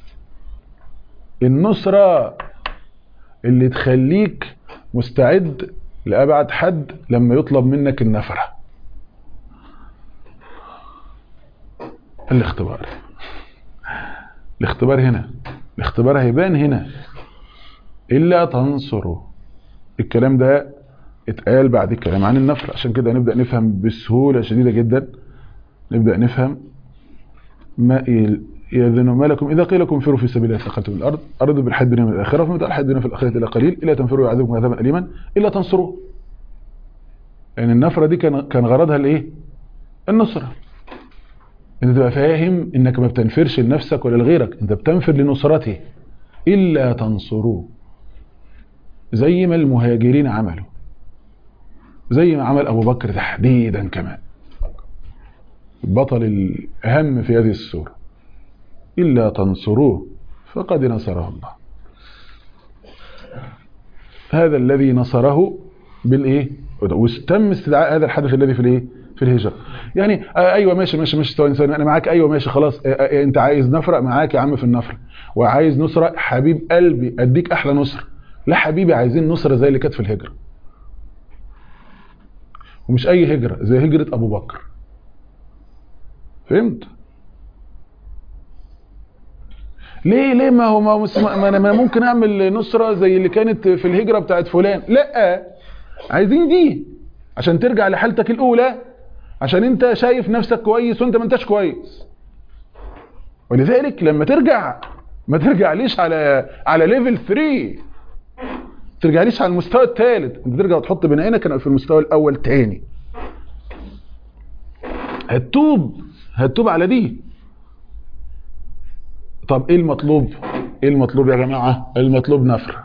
النصرة اللي تخليك مستعد لأبعد حد لما يطلب منك النفرة. الاختبار هنا، الاختبار هيبان هنا إلا تنصره. الكلام ده اتقال بعد الكلام عن النفرة، عشان كده نبدأ نفهم بسهولة شديدة جدا، نبدأ نفهم ما يأذن ما لكم إذا قيل لكم انفروا في سبيل الله ثقلتم الأرض أرضوا بالحياة الدنيا من الآخرة فمتاع الحياة الدنيا في الآخرة إلى قليل إلا تنفروا يعذبكم عذابا أليما إلا تنصروه. لان النفرة دي كان غرضها الايه؟ النصرة. انت تبقى فاهم انك ما بتنفرش لنفسك ولا لغيرك، انت بتنفر لنصرته. الا تنصروه، زي ما المهاجرين عملوا، زي ما عمل ابو بكر تحديدا كمان، البطل الاهم في هذه السورة. الا تنصروه فقد نصره الله. هذا الذي نصره بالايه؟ وتم استدعاء هذا الحدث الذي في الايه؟ في الهجرة. يعني ايوه ماشي ثواني انا معاك، ايوه ماشي خلاص، انت عايز نفرة معاك يا عم في النفرة، وعايز نصرة حبيب قلبي اديك احلى نصرة. لا حبيبي، عايزين نصرة زي اللي كانت في الهجرة، ومش اي هجرة، زي هجرة ابو بكر. فهمت؟ ليه ما انا ممكن اعمل نصرة زي اللي كانت في الهجرة بتاعت فلان. لا، عايزين دي عشان ترجع لحالتك الاولى، عشان انت شايف نفسك كويس وانت ما انتش كويس. ولذلك لما ترجع ما ترجعليش على ليفل 3، ترجعليش على المستوى الثالث، انت ترجع وتحط بين عينك في المستوى الاول تاني. هتوب على دي. طب ايه المطلوب؟ ايه المطلوب يا جماعة؟ المطلوب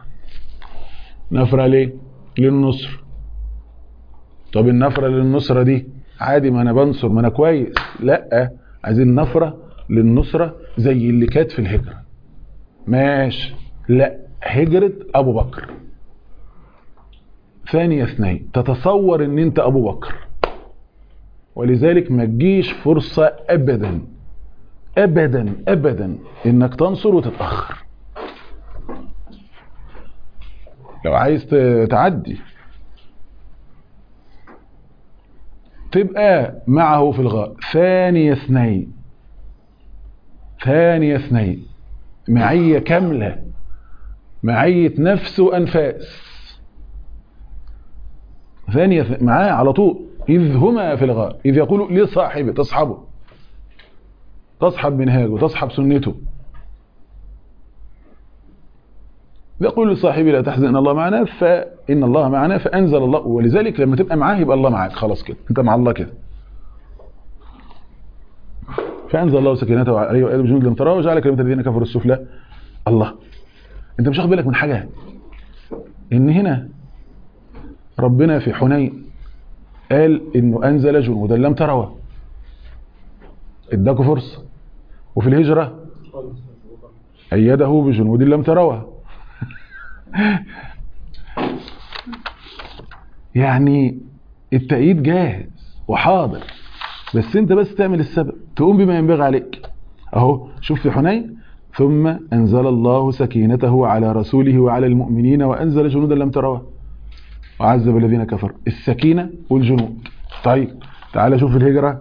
نفرة ليه؟ للنصر. طب النفرة للنصرة دي عادي، ما انا بنصر، ما انا كويس. لا، عايزين نفرة للنصرة زي اللي كانت في الهجرة. ماشي. لا، هجرة ابو بكر. ثانية اثنين، تتصور ان انت ابو بكر، ولذلك ما تجيش فرصة ابدا ابدا ابدا انك تنصر وتتأخر. لو عايز تعدي تبقى معه في الغار. ثانية اثنين، معية كاملة، معية نفس وأنفاس. ثانية معاه على طول. إذ هما في الغار، إذ يقول لصاحبه، تصحب منهاجه، تصحب سنته. يقول لصاحبه لا تحزن إن الله معنا، فإن الله معنا، فأنزل الله. ولذلك لما تبقى معاه يبقى الله معاك، خلاص كده أنت مع الله كده. فأنزل الله سكينته عليه وآله بجنود لم تروها وجعل كلمة الذين كفروا السفلى. الله، أنت مش واخد بالك من حاجة؟ إن هنا ربنا في حنين قال إنه أنزل جنودا لم تروها، اداكوا فرصة. وفي الهجرة أيده بجنود لم تروها. يعني التأييد جاهز وحاضر، بس انت بس تعمل السبب، تقوم بما ينبغي عليك. اهو شوف في حنين، ثم أنزل الله سكينته على رسوله وعلى المؤمنين وأنزل جنودا لم تروها وعذب الذين كفروا. السكينة والجنود. طيب تعال شوف الهجرة،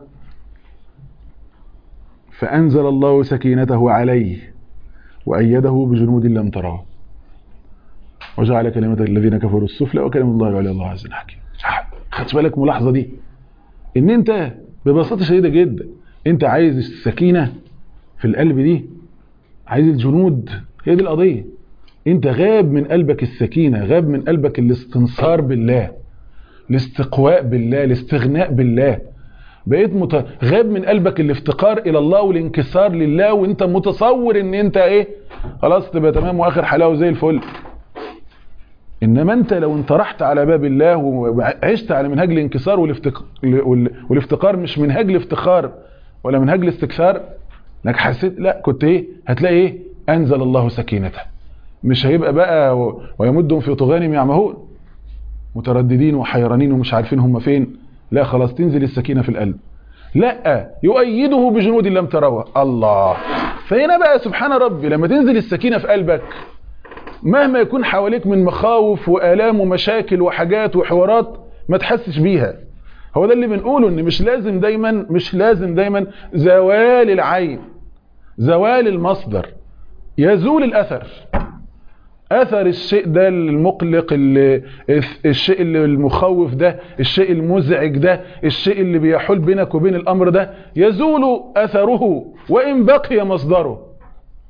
فأنزل الله سكينته عليه وأيده بجنود لم تروها وجعل كلمة الذين كفروا السفلى وكلمة الله العليا الله عز وجل حكيم. خدت بالك ملاحظة دي؟ ان انت ببساطة شديدة جدا انت عايز السكينة في القلب دي، عايز الجنود، هي دي القضية. انت غاب من قلبك السكينة، غاب من قلبك الاستنصار بالله، الاستقواء بالله، الاستغناء بالله. بقيت غاب من قلبك الافتقار الى الله والانكسار لله، وانت متصور ان انت ايه، خلاص تبقى تمام واخر حلاوة زي الفل. انما انت لو انت رحت على باب الله وعشت على منهاج الانكسار والافتقار، مش منهاج الافتخار ولا منهاج الاستكثار، انك حسيت لا كنت ايه، هتلاقي ايه، انزل الله سكينته. مش هيبقى بقى ويمدهم في طغيانهم يعمهون مترددين وحيرانين ومش عارفين هم فين. لا خلاص تنزل السكينة في القلب. لا، يؤيده بجنود لم تروها. الله. فهنا بقى سبحان ربي لما تنزل السكينة في قلبك، مهما يكون حواليك من مخاوف وآلام ومشاكل وحاجات وحوارات ما تحسش بيها. هو ده اللي بنقوله، ان مش لازم دايما زوال العين، زوال المصدر، يزول الأثر. أثر الشيء ده المقلق، الشيء اللي المخوف ده، الشيء المزعج ده، الشيء اللي بيحول بينك وبين الأمر ده، يزول أثره وإن بقي مصدره.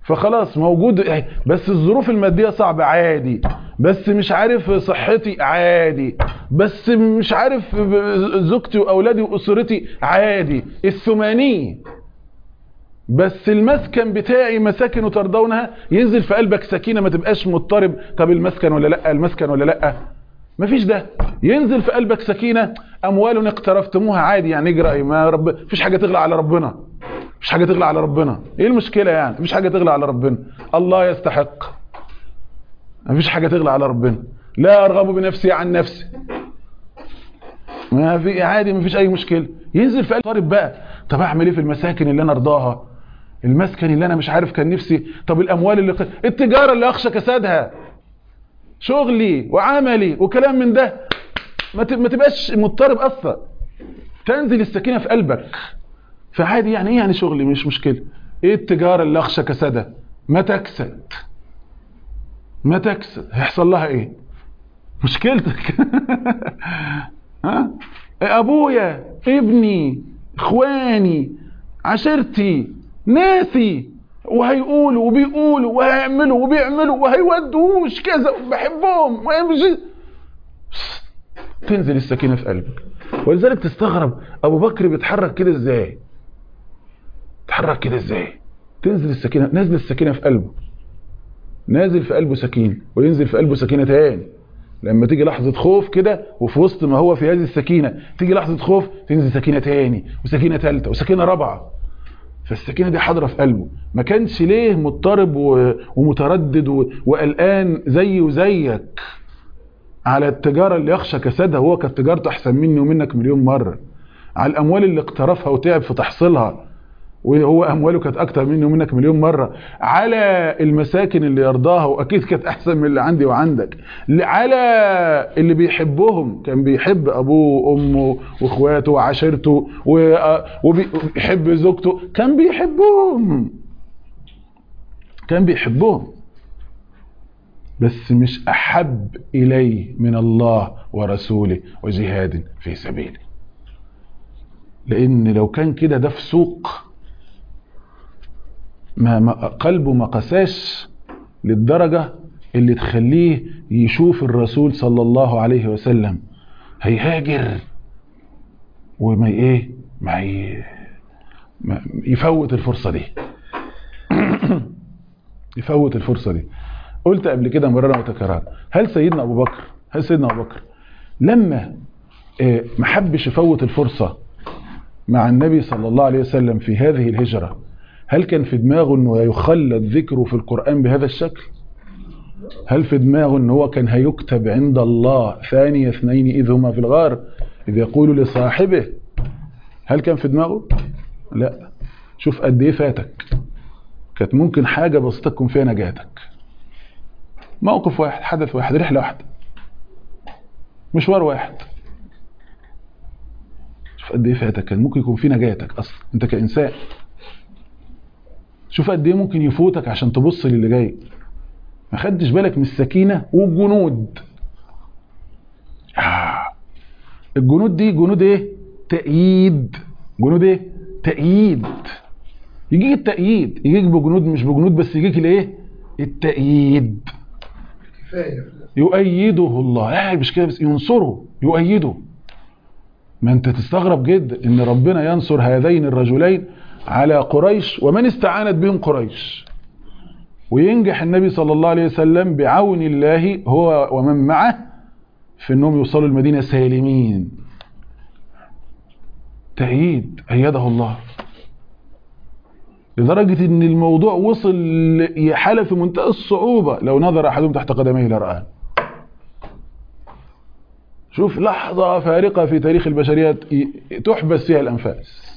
فخلاص موجود، بس الظروف المادية صعبة عادي، بس مش عارف صحتي عادي، بس مش عارف زوجتي واولادي واسرتي عادي، الثمانية. بس المسكن بتاعي مساكن ترضونها، ينزل في قلبك سكينة، ما تبقاش مضطرب طب المسكن ولا لا، المسكن ولا لا، مفيش ده. ينزل في قلبك سكينة، اموال اقترفتموها عادي، يعني اجرأ، ما رب مفيش حاجة تغلى على ربنا، مفيش حاجة تغلى على ربنا، ايه المشكلة يعني؟ مفيش حاجة تغلى على ربنا، الله يستحق، مفيش حاجة تغلى على ربنا. لا ارغب بنفسي عن نفسي، ما في عادي، مفيش اي مشكلة. ينزل في قلبك طارب بقى، طب اعمل ايه في المساكن اللي انا ارضاها، المسكن اللي انا مش عارف كان نفسي، طب الاموال اللي التجارة اللي اخشى كسادها، شغلي وعملي وكلام من ده، ما تبقاش مضطرب اصلا، تنزل السكينة في قلبك. فعادي، يعني ايه يعني شغلي مش مشكلة، ايه التجارة اللي اخشى كسادها، ما تكسد، ما تكسد، هيحصل لها ايه مشكلتك؟ ها، ابويا، ابني، اخواني، عشيرتي، ناسي، وهيقولوا وبيقولوا وهيعملوا وبيعملوا وهيودوا ومش كذا وبحبهم ومش، تنزل السكينة في قلبك. ولذلك تستغرب ابو بكر بيتحرك كده ازاي، تحرك كده ازاي، تنزل السكينة، نازل السكينة في قلبه، نازل في قلبه سكينة، وينزل في قلبه سكينة تاني. لما تيجي لحظة خوف كده، وفي وسط ما هو في هذه السكينة تيجي لحظة خوف، تنزل سكينة تاني وسكينة ثالثه وسكينة رابعة. فالسكينة دي حاضرة في قلبه، ما كانش ليه مضطرب ومتردد وقلقان زي وزيك على التجارة اللي يخشى كسادها، وهو كانت تجارته احسن مني ومنك مليون مرة، على الاموال اللي اقترفها وتعب في تحصيلها وهو امواله كانت اكتر مني ومنك مليون مرة، على المساكن اللي يرضاها واكيد كانت احسن من اللي عندي وعندك، على اللي بيحبهم، كان بيحب ابوه وامه واخواته وعشيرته وبيحب زوجته، كان بيحبهم، كان بيحبهم، بس مش احب اليه من الله ورسوله وجهاد في سبيله. لان لو كان كده ده فسوق، ما قلبه ما قساش للدرجة اللي تخليه يشوف الرسول صلى الله عليه وسلم هيهاجر وما ايه ما يفوت الفرصة دي. يفوت الفرصة دي. قلت قبل كده مرارا وتكرارا، هل سيدنا ابو بكر لما ما حبش يفوت الفرصة مع النبي صلى الله عليه وسلم في هذه الهجرة، هل كان في دماغه انه يخلد ذكره في القرآن بهذا الشكل؟ هل في دماغه انه هو كان هيكتب عند الله ثاني اثنين اذ هما في الغار اذ يقول لصاحبه؟ هل كان في دماغه؟ لا. شوف قد ايه فاتك، كانت ممكن حاجة بسيطة تكون فيها نجاتك، موقف واحد، حدث واحد، رحلة واحدة، مشوار واحد، شوف قد ايه فاتك، كان ممكن يكون فيه نجاتك اصلا انت كإنسان. شوف قد ايه ممكن يفوتك عشان تبص للي جاي، ما خدتش بالك من السكينة والجنود. الجنود دي جنود ايه؟ تأييد. جنود ايه؟ تأييد. يجيك التأييد، يجيك بجنود مش بجنود بس، يجيك الايه؟ التأييد. يؤيده الله، لا مش كده بس، ينصره، يؤيده. ما انت تستغرب جدا ان ربنا ينصر هذين الرجلين على قريش ومن استعانت بهم قريش، وينجح النبي صلى الله عليه وسلم بعون الله هو ومن معه في انهم يوصلوا المدينة سالمين. تأييد، أيده الله، لدرجة ان الموضوع وصل لحالة في منتهى الصعوبة، لو نظر احدهم تحت قدميه لرآه. شوف لحظة فارقة في تاريخ البشرية تحبس فيها الأنفاس.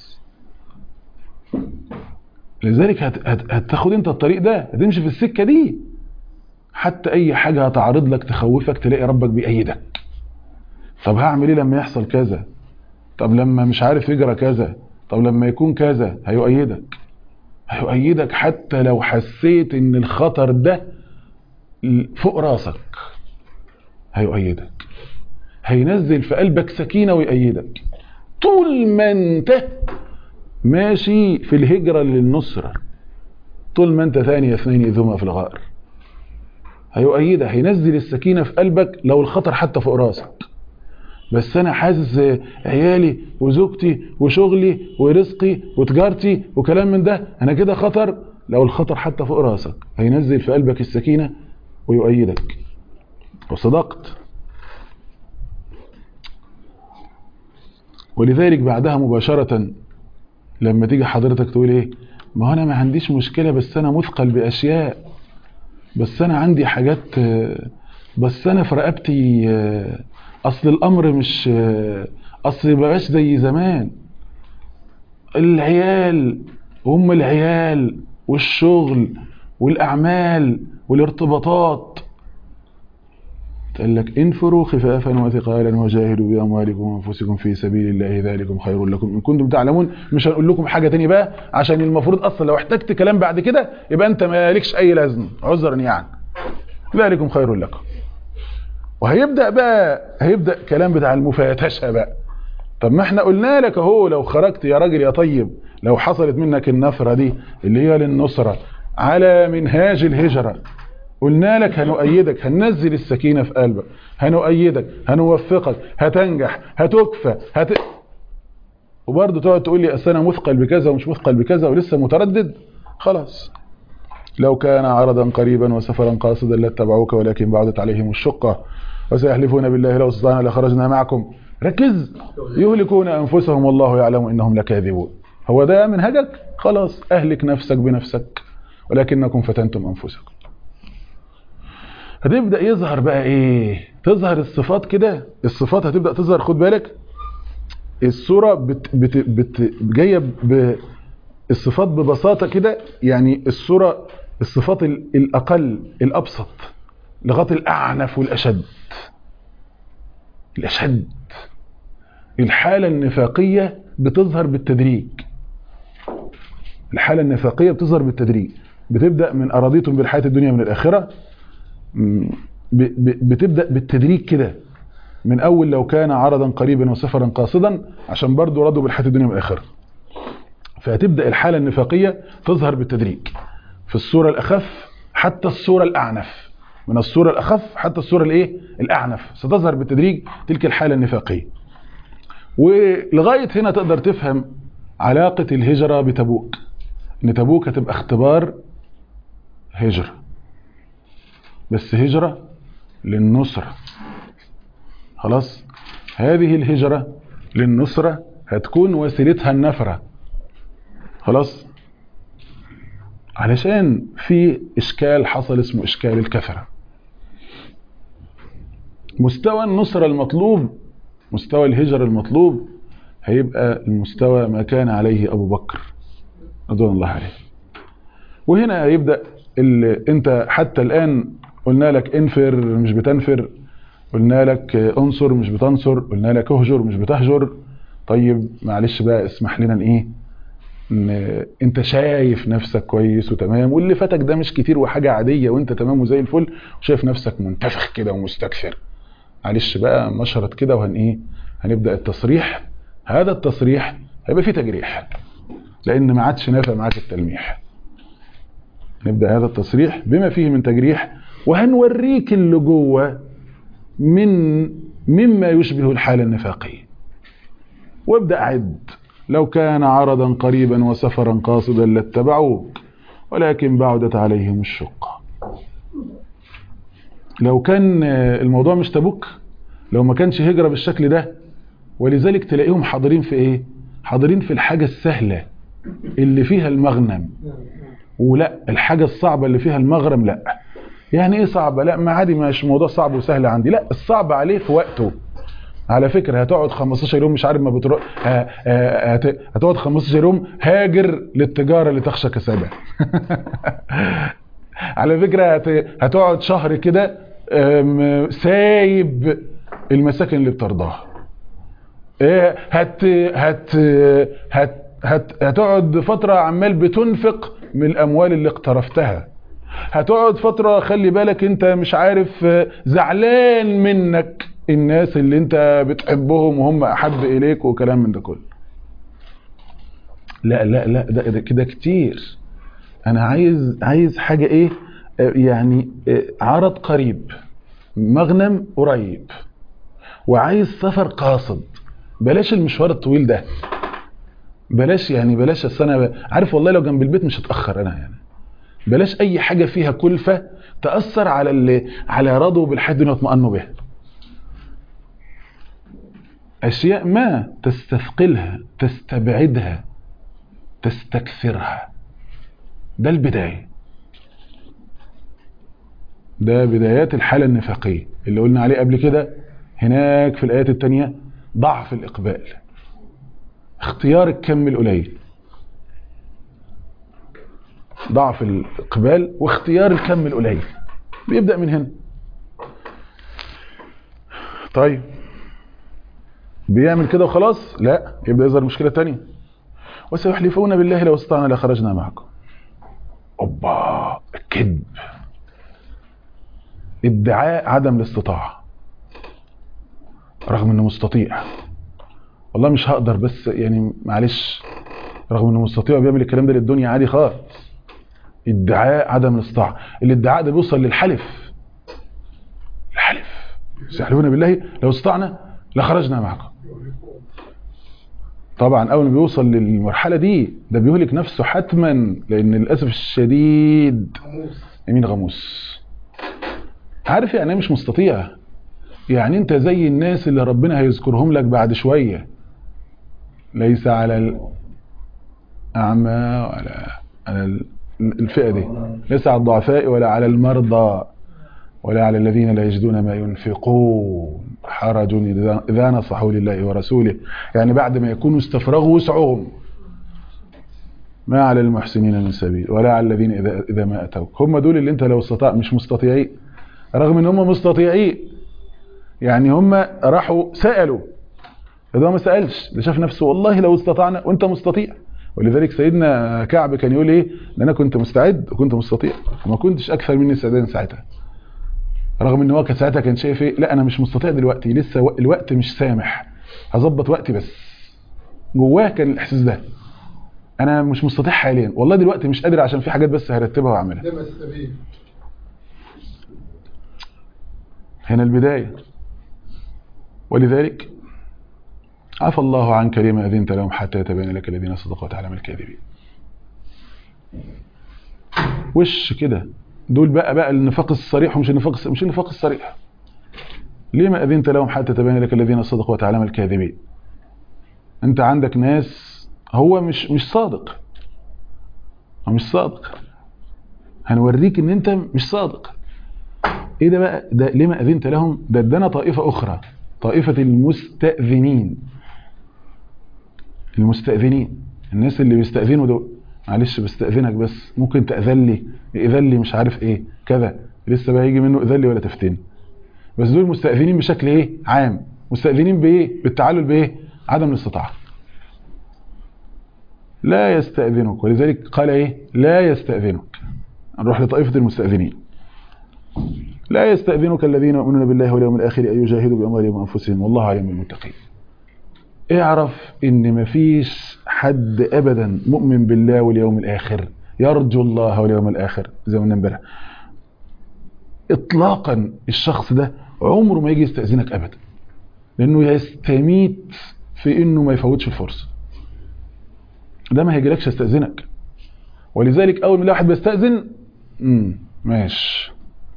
لذلك هتاخد انت الطريق ده، هتمشي في السكة دي، حتى اي حاجة هتعرض لك تخوفك تلاقي ربك بيأيدك. طب هعمل ايه لما يحصل كذا؟ طب لما مش عارف يجرى كذا؟ طب لما يكون كذا؟ هيؤيدك، هيؤيدك حتى لو حسيت ان الخطر ده فوق راسك، هيؤيدك، هينزل في قلبك سكينة ويؤيدك طول ما انت ماشي في الهجرة للنصرة، طول ما انت ثاني اثنين إذ هما في الغار. هيؤيدك، هينزل السكينة في قلبك لو الخطر حتى فوق راسك. بس انا حاسس عيالي وزوجتي وشغلي ورزقي وتجارتي وكلام من ده، انا كده خطر. لو الخطر حتى فوق راسك هينزل في قلبك السكينة ويؤيدك. وصدقت. ولذلك بعدها مباشرة لما تيجي حضرتك تقول ايه، ما انا ما عنديش مشكلة، بس انا مثقل باشياء، بس انا عندي حاجات، بس انا في رقبتي، اصل الامر مش، اصل مبقاش زي زمان، العيال هم العيال والشغل والاعمال والارتباطات. قال لك انفروا خفافا وثقالا وجاهدوا باموالكم وانفسكم في سبيل الله ذلكم خير لكم ان كنتم تعلمون. مش هنقول لكم حاجه تاني بقى، عشان المفروض اصلا لو احتجت كلام بعد كده يبقى انت مالكش اي لازمه، عذرا يعني. ذلكم خير لكم. هيبدا كلام بتاع المفاتشه بقى. طب ما احنا قلنا لك اهو، لو خرجت يا راجل يا طيب، لو حصلت منك النفره دي اللي هي للنصره على منهاج الهجره، قلنا لك هنؤيدك، هننزل السكينة في قلبك، هنؤيدك، هنوفقك، هتنجح، هتكفى، وبرضه تقعد تقول لي أصل أنا مثقل بكذا ومش مثقل بكذا ولسه متردد. خلاص. لو كان عرضا قريبا وسفرا قاصدا لاتبعوك ولكن بعدت عليهم الشقة وسيحلفون بالله لو استطعنا لخرجنا معكم. ركز. يهلكون أنفسهم والله يعلم إنهم لكاذبون. هو ده منهجك؟ خلاص أهلك نفسك بنفسك ولكنكم فتنتم أنفسكم. هتبدأ يظهر بقى ايه، تظهر الصفات كده. الصفات هتبدأ تظهر، خد بالك الصورة جاية بالصفات ببساطة كده. يعني الصفات الأقل الأبسط لغاية الأعنف والأشد. الحالة النفاقية بتظهر بالتدريج. الحالة النفاقية بتظهر بالتدريج. بتبدأ من أراضيتم بالحياة الدنيا من الآخرة، بتبدأ بالتدريج كده، من أول لو كان عرضا قريبا وسفرا قاصدا، عشان برضو رضوا بالحياة الدنيا من الآخرة. فهتبدأ الحالة النفاقية تظهر بالتدريج في الصورة الأخف حتى الصورة الأعنف. من الصورة الأخف حتى الصورة الأعنف ستظهر بالتدريج تلك الحالة النفاقية. ولغاية هنا تقدر تفهم علاقة الهجرة بتبوك. إن تبوك هتبقى اختبار هجرة، بس هجرة للنصرة. خلاص. هذه الهجرة للنصرة هتكون وسيلتها النفرة. خلاص. علشان في إشكال حصل اسمه إشكال الكثرة. مستوى النصرة المطلوب، مستوى الهجرة المطلوب هيبقى المستوى ما كان عليه أبو بكر رضوان الله عليه. وهنا يبدأ انت حتى الآن قلنا لك انفر مش بتنفر، قلنا لك انصر مش بتنصر، قلنا لك اهجر مش بتهجر. طيب معلش بقى اسمح لنا ان انت شايف نفسك كويس وتمام، واللي فاتك ده مش كتير وحاجة عادية وانت تمام وزي الفل، وشايف نفسك منتفخ كده ومستكثر. معلش بقى مشرط كده هنبدأ التصريح. هذا التصريح هيبقى فيه تجريح، لان ما عادش نافع معاك التلميح. نبدأ هذا التصريح بما فيه من تجريح، وهنوريك اللي جوه مما يشبه الحالة النفاقية. وابدأ عد. لو كان عرضا قريبا وسفرا قاصدا لاتبعوك ولكن بعدت عليهم الشقة. لو كان الموضوع مش تبوك، لو ما كانش هجرة بالشكل ده، ولذلك تلاقيهم حاضرين في ايه؟ حاضرين في الحاجة السهلة اللي فيها المغنم، ولا الحاجة الصعبة اللي فيها المغرم لا. يعني ايه صعبة؟ لا ما عادي، مش موضوع صعب وسهل عندي، لا الصعب عليه في وقته. على فكرة هتقعد 15 يوم مش عارف ما بتروح، هتقعد 15 يوم هاجر للتجارة اللي تخشى كسبها. على فكرة هتقعد شهر كده سايب المساكن اللي بترضاها. هتقعد فترة عمال بتنفق من الأموال اللي اقترفتها. هتقعد فترة خلي بالك انت مش عارف زعلان منك الناس اللي انت بتحبهم وهم أحب إليك وكلام من ده كله. لا لا لا ده كده كتير. انا عايز حاجه ايه، يعني عرض قريب، مغنم قريب، وعايز سفر قاصد. بلاش المشوار الطويل ده، بلاش السنه، عارف والله لو جنب البيت مش هتاخر انا يعني. بلاش اي حاجه فيها كلفه تاثر على رضوا بالحياه الدنيا واطمئنوا بها. اشياء ما تستثقلها، تستبعدها، تستكثرها. ده البدايه، ده بدايات الحاله النفاقيه اللي قلنا عليه قبل كده هناك في الايات التانية. ضعف الاقبال، اختيار الكم القليل، ضعف الاقبال واختيار الكم القليل، بيبدا من هنا. طيب بيعمل كده وخلاص؟ لا، يبدا يظهر مشكله تانية. وسيحلفون بالله لو استطعنا لخرجنا معكم. اوبا، الكذب، ادعاء عدم الاستطاعه رغم انه مستطيع. والله مش هقدر، بس يعني معلش، رغم انه مستطيع وبيعمل الكلام ده للدنيا عادي خالص. ادعاء عدم الاستطاعه، الادعاء ده بيوصل للحلف. الحلف، سيحلفون بالله لو استطعنا لخرجنا معكم. طبعا اول ما بيوصل للمرحله دي ده بيهلك نفسه حتما، لان للاسف الشديد يمين غموس. عارف يعني ايه مش مستطيع؟ يعني انت زي الناس اللي ربنا هيذكرهم لك بعد شويه. ليس على الاعمى ولا على الفئه دي، ليس على الضعفاء ولا على المرضى ولا على الذين لا يجدون ما ينفقون حرج إذا نصحوا لله ورسوله. يعني بعد ما يكونوا استفرغوا وسعهم، ما على المحسنين من سبيل ولا على الذين إذا ما أتوك. هم دول اللي انت لو استطاع، مش مستطيعين رغم ان هم مستطيعين. يعني هم راحوا سألوا، ده ما سألش، ده شاف نفسه والله لو استطعنا، وانت مستطيع. ولذلك سيدنا كعب كان يقول ايه؟ ان انا كنت مستعد وكنت مستطيع، وما كنتش اكثر مني استعدادا ساعتها. رغم ان هو كان ساعتها كان شايف ايه؟ لا انا مش مستطيع دلوقتي، لسه الوقت مش سامح، هظبط وقتي بس. جواه كان الاحساس ده، انا مش مستطيع حاليا، والله دلوقتي مش قادر عشان في حاجات بس هرتبها واعملها. هنا البدايه. ولذلك عفى الله عنك لما اذنت لهم حتى يتبين لك الذين صدقوا وتعلم الكاذبين. وش كده دول بقى النفاق الصريح، ومش النفاق الصريح. ليه ما اذنت لهم حتى تبين لك الذين صدقوا وتعلم الكاذبين؟ انت عندك ناس هو مش صادق، هو مش صادق، هنوريك ان انت مش صادق. ايه ده بقى؟ ده ليه ما اذنت لهم؟ ده ادانا طائفه اخرى، طائفه المستاذنين. المستاذنين، الناس اللي بيستاذنوا دول، معلش بستاذنك بس ممكن تاذن لي مش عارف ايه كذا، لسه بقى يجي منه اذن لي ولا تفتني. بس دول مستاذنين بشكل ايه؟ عام. مستاذنين بايه؟ بالتعلل بايه؟ عدم الاستطاعه. لا يستاذنك، ولذلك قال ايه؟ لا يستاذنك. نروح لطائفه المستاذنين. لا يستاذنك الذين يؤمنون بالله واليوم الاخر ان يجاهدوا باموالهم وانفسهم والله عليم بالمتقين. اعرف ان مفيش حد ابدا مؤمن بالله واليوم الاخر يرجو الله واليوم الاخر زي ما قلنا امبارح اطلاقا، الشخص ده عمره ما يجي يستاذنك ابدا، لانه يستميت في انه ما يفوتش الفرصه. ده ما هيجيلكش يستاذنك. ولذلك اول ما واحد بيستاذن ماشي،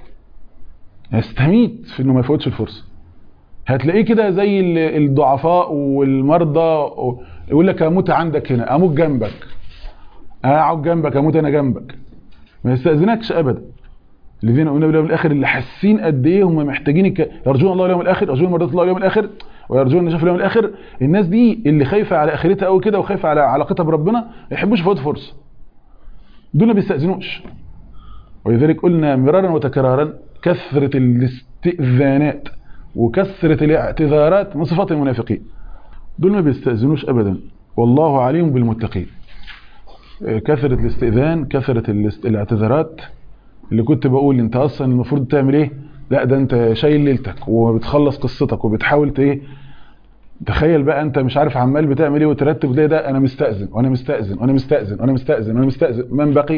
يستميت في انه ما يفوتش الفرصه. هتلاقيه كده زي الضعفاء والمرضى، يقول لك اموت عندك هنا، اموت جنبك، اقعد جنبك، اموت انا جنبك. ما يستاذنكش ابدا. الذين يؤمنون باليوم الاخر، اللي حاسين قد ايه هم محتاجين يرجون الله اليوم الاخر، يرجون مرضات الله اليوم الاخر، ويرجون النجاة في اليوم الاخر. الناس دي اللي خايفه على اخرتها قوي كده، وخايفه على علاقتها بربنا، ما يحبوش يفوتوا فرصه. دول ما بيستاذنوش. ولذلك قلنا مرارا وتكرارا كثره الاستئذانات وكثره الاعتذارات من صفات المنافقين. دول ما بيستاذنوش ابدا، والله عليم بالمتقين. كثره الاستئذان، كثره الاعتذارات، اللي كنت بقول انت اصلا المفروض تعمل ايه؟ لا ده انت شايل ليلتك وبتخلص قصتك وبتحاول ايه، تخيل بقى انت مش عارف عمال بتعمل ايه وترتب ليه ده، انا مستأذن وانا مستأذن وانا مستأذن وانا مستأذن وانا مستأذن، من بقي؟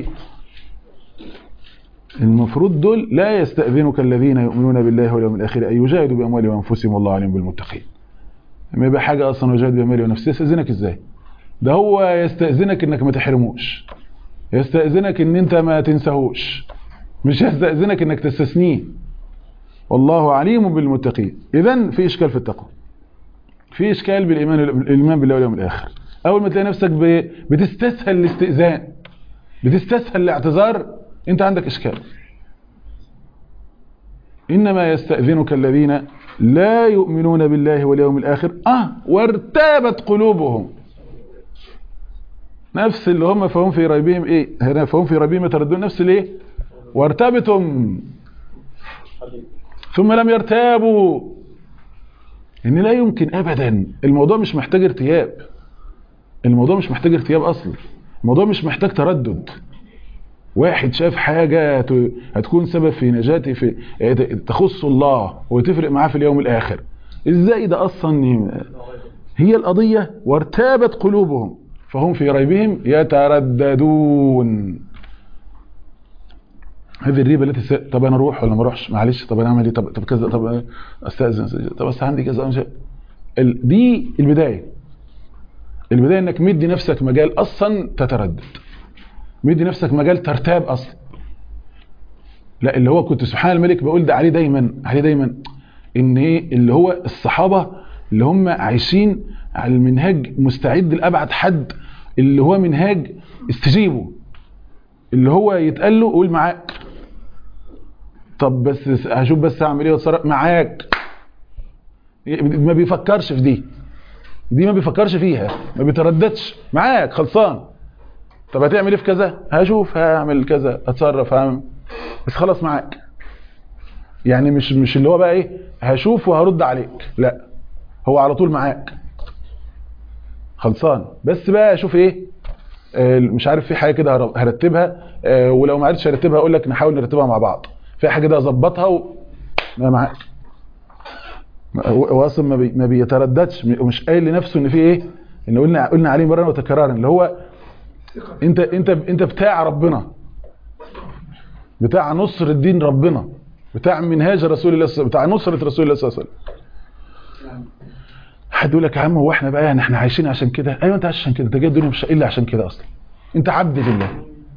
المفروض دول لا يستأذنك الذين يؤمنون بالله واليوم الآخر أن يجاهدوا بأموالهم وأنفسهم والله عليم بالمتقين. لما يبقى حاجة أصلا وجاهد بأمواله ونفسه يستأذنك إزاي؟ ده هو يستأذنك إنك ما تحرموش، يستأذنك إن أنت ما تنساهوش، مش يستأذنك إنك تستثنيه. والله عليم بالمتقين. إذن في إشكال في التقوى، في إشكال بالإيمان بالله واليوم الآخر. أول ما تلاقي نفسك بتستسهل الاستئذان، بتستسهل الاعتذار، أنت عندك إشكال. إنما يستأذنك الذين لا يؤمنون بالله واليوم الآخر وارتابت قلوبهم. نفس اللي هم فهم في ريبهم إيه؟ هنا فهم في ريبهم يتردون، نفس الإيه؟ وارتبتم ثم لم يرتابوا. إن لا يمكن أبدا. الموضوع مش محتاج ارتياب، الموضوع مش محتاج ارتياب أصلا، الموضوع مش محتاج تردد. واحد شاف حاجة هتكون سبب في نجاتي، في تخص الله وتفرق معاه في اليوم الآخر، ازاي ده أصلا؟ هي القضية وارتابت قلوبهم فهم في ريبهم يترددون. هذه الريبة التي طب أنا أروح ولا ما أروحش، معلش، طب أنا أعمل إيه، طب كذا، طب أستأذن، طب بس عندي كذا. دي البداية إنك مدي نفسك مجال أصلا تتردد، مدي نفسك مجال ترتاب اصلا. لا، اللي هو كنت سبحان الملك بقول ده عليه دايما ان ايه، اللي هو الصحابه اللي هم عايشين على المنهاج مستعد لابعد حد، اللي هو منهاج استجيبوا، اللي هو يتقال له قول معاك، طب بس هشوف بس اعمل ايه واتصرف معاك. ما بيفكرش في دي ما بيفكرش فيها، ما بيترددش، معاك خلصان. طب هتعمل ايه في كذا؟ هشوف، هعمل كذا، اتصرف، هعمل، بس خلاص معاك. يعني مش اللي هو بقى ايه، هشوف وهرد عليك، لا، هو على طول معاك خلصان. بس بقى اشوف ايه، مش عارف، في حاجه كده هرتبها، ولو ما عرفتش ارتبها اقول لك نحاول نرتبها مع بعض، في حاجه كده اظبطها ما معاك. هو اصلا ما بيترددش ومش قايل لنفسه ان في ايه، ان قلنا عليه مره وتكرارا، اللي هو انت بتاع ربنا، بتاع نصر الدين ربنا، بتاع منهاج رسول الله، بتاع نصرة رسول الله صلى الله عليه وسلم. حد يقول لك يا عم هو احنا بقى يعني احنا عايشين عشان كده؟ ايوه انت عايش عشان كده، انت جاي الدنيا مش الا عشان كده اصلا. انت عبد لله،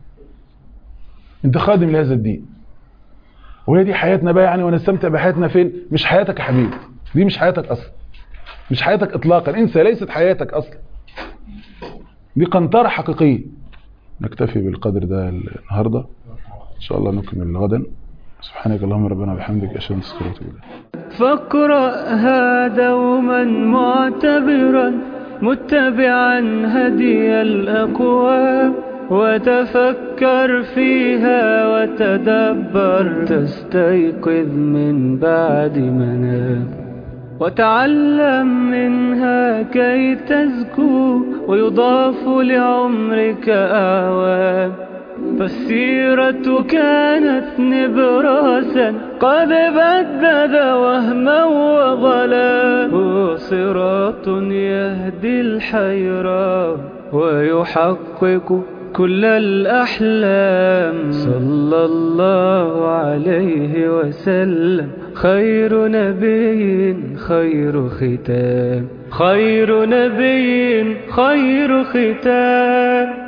انت خادم لهذا الدين، وهي دي حياتنا بقى يعني، ونستمتع بحياتنا فين؟ مش حياتك يا حبيبي، دي مش حياتك اصلا، مش حياتك اطلاقا، انسى، ليست حياتك اصلا، دي قنطرة حقيقية. نكتفي بالقدر ده النهارده، ان شاء الله نكمل غدا. سبحانك اللهم ربنا وبحمدك، اشهد ان لا اله الا انت، استغفرك واتوب اليك. فاقرأها دوما معتبرا متبعا هدي الأقوام، وتفكر فيها وتدبر، تستيقظ من بعد منام، وتعلم منها كي تزكو ويضاف لعمرك أعوام. فالسيرة كانت نبراسا قد بدد وهما وظلا، هو صراط يهدي الحيران ويحقق كل الأحلام. صلى الله عليه وسلم خير نبي خير ختام، خير نبي خير ختام.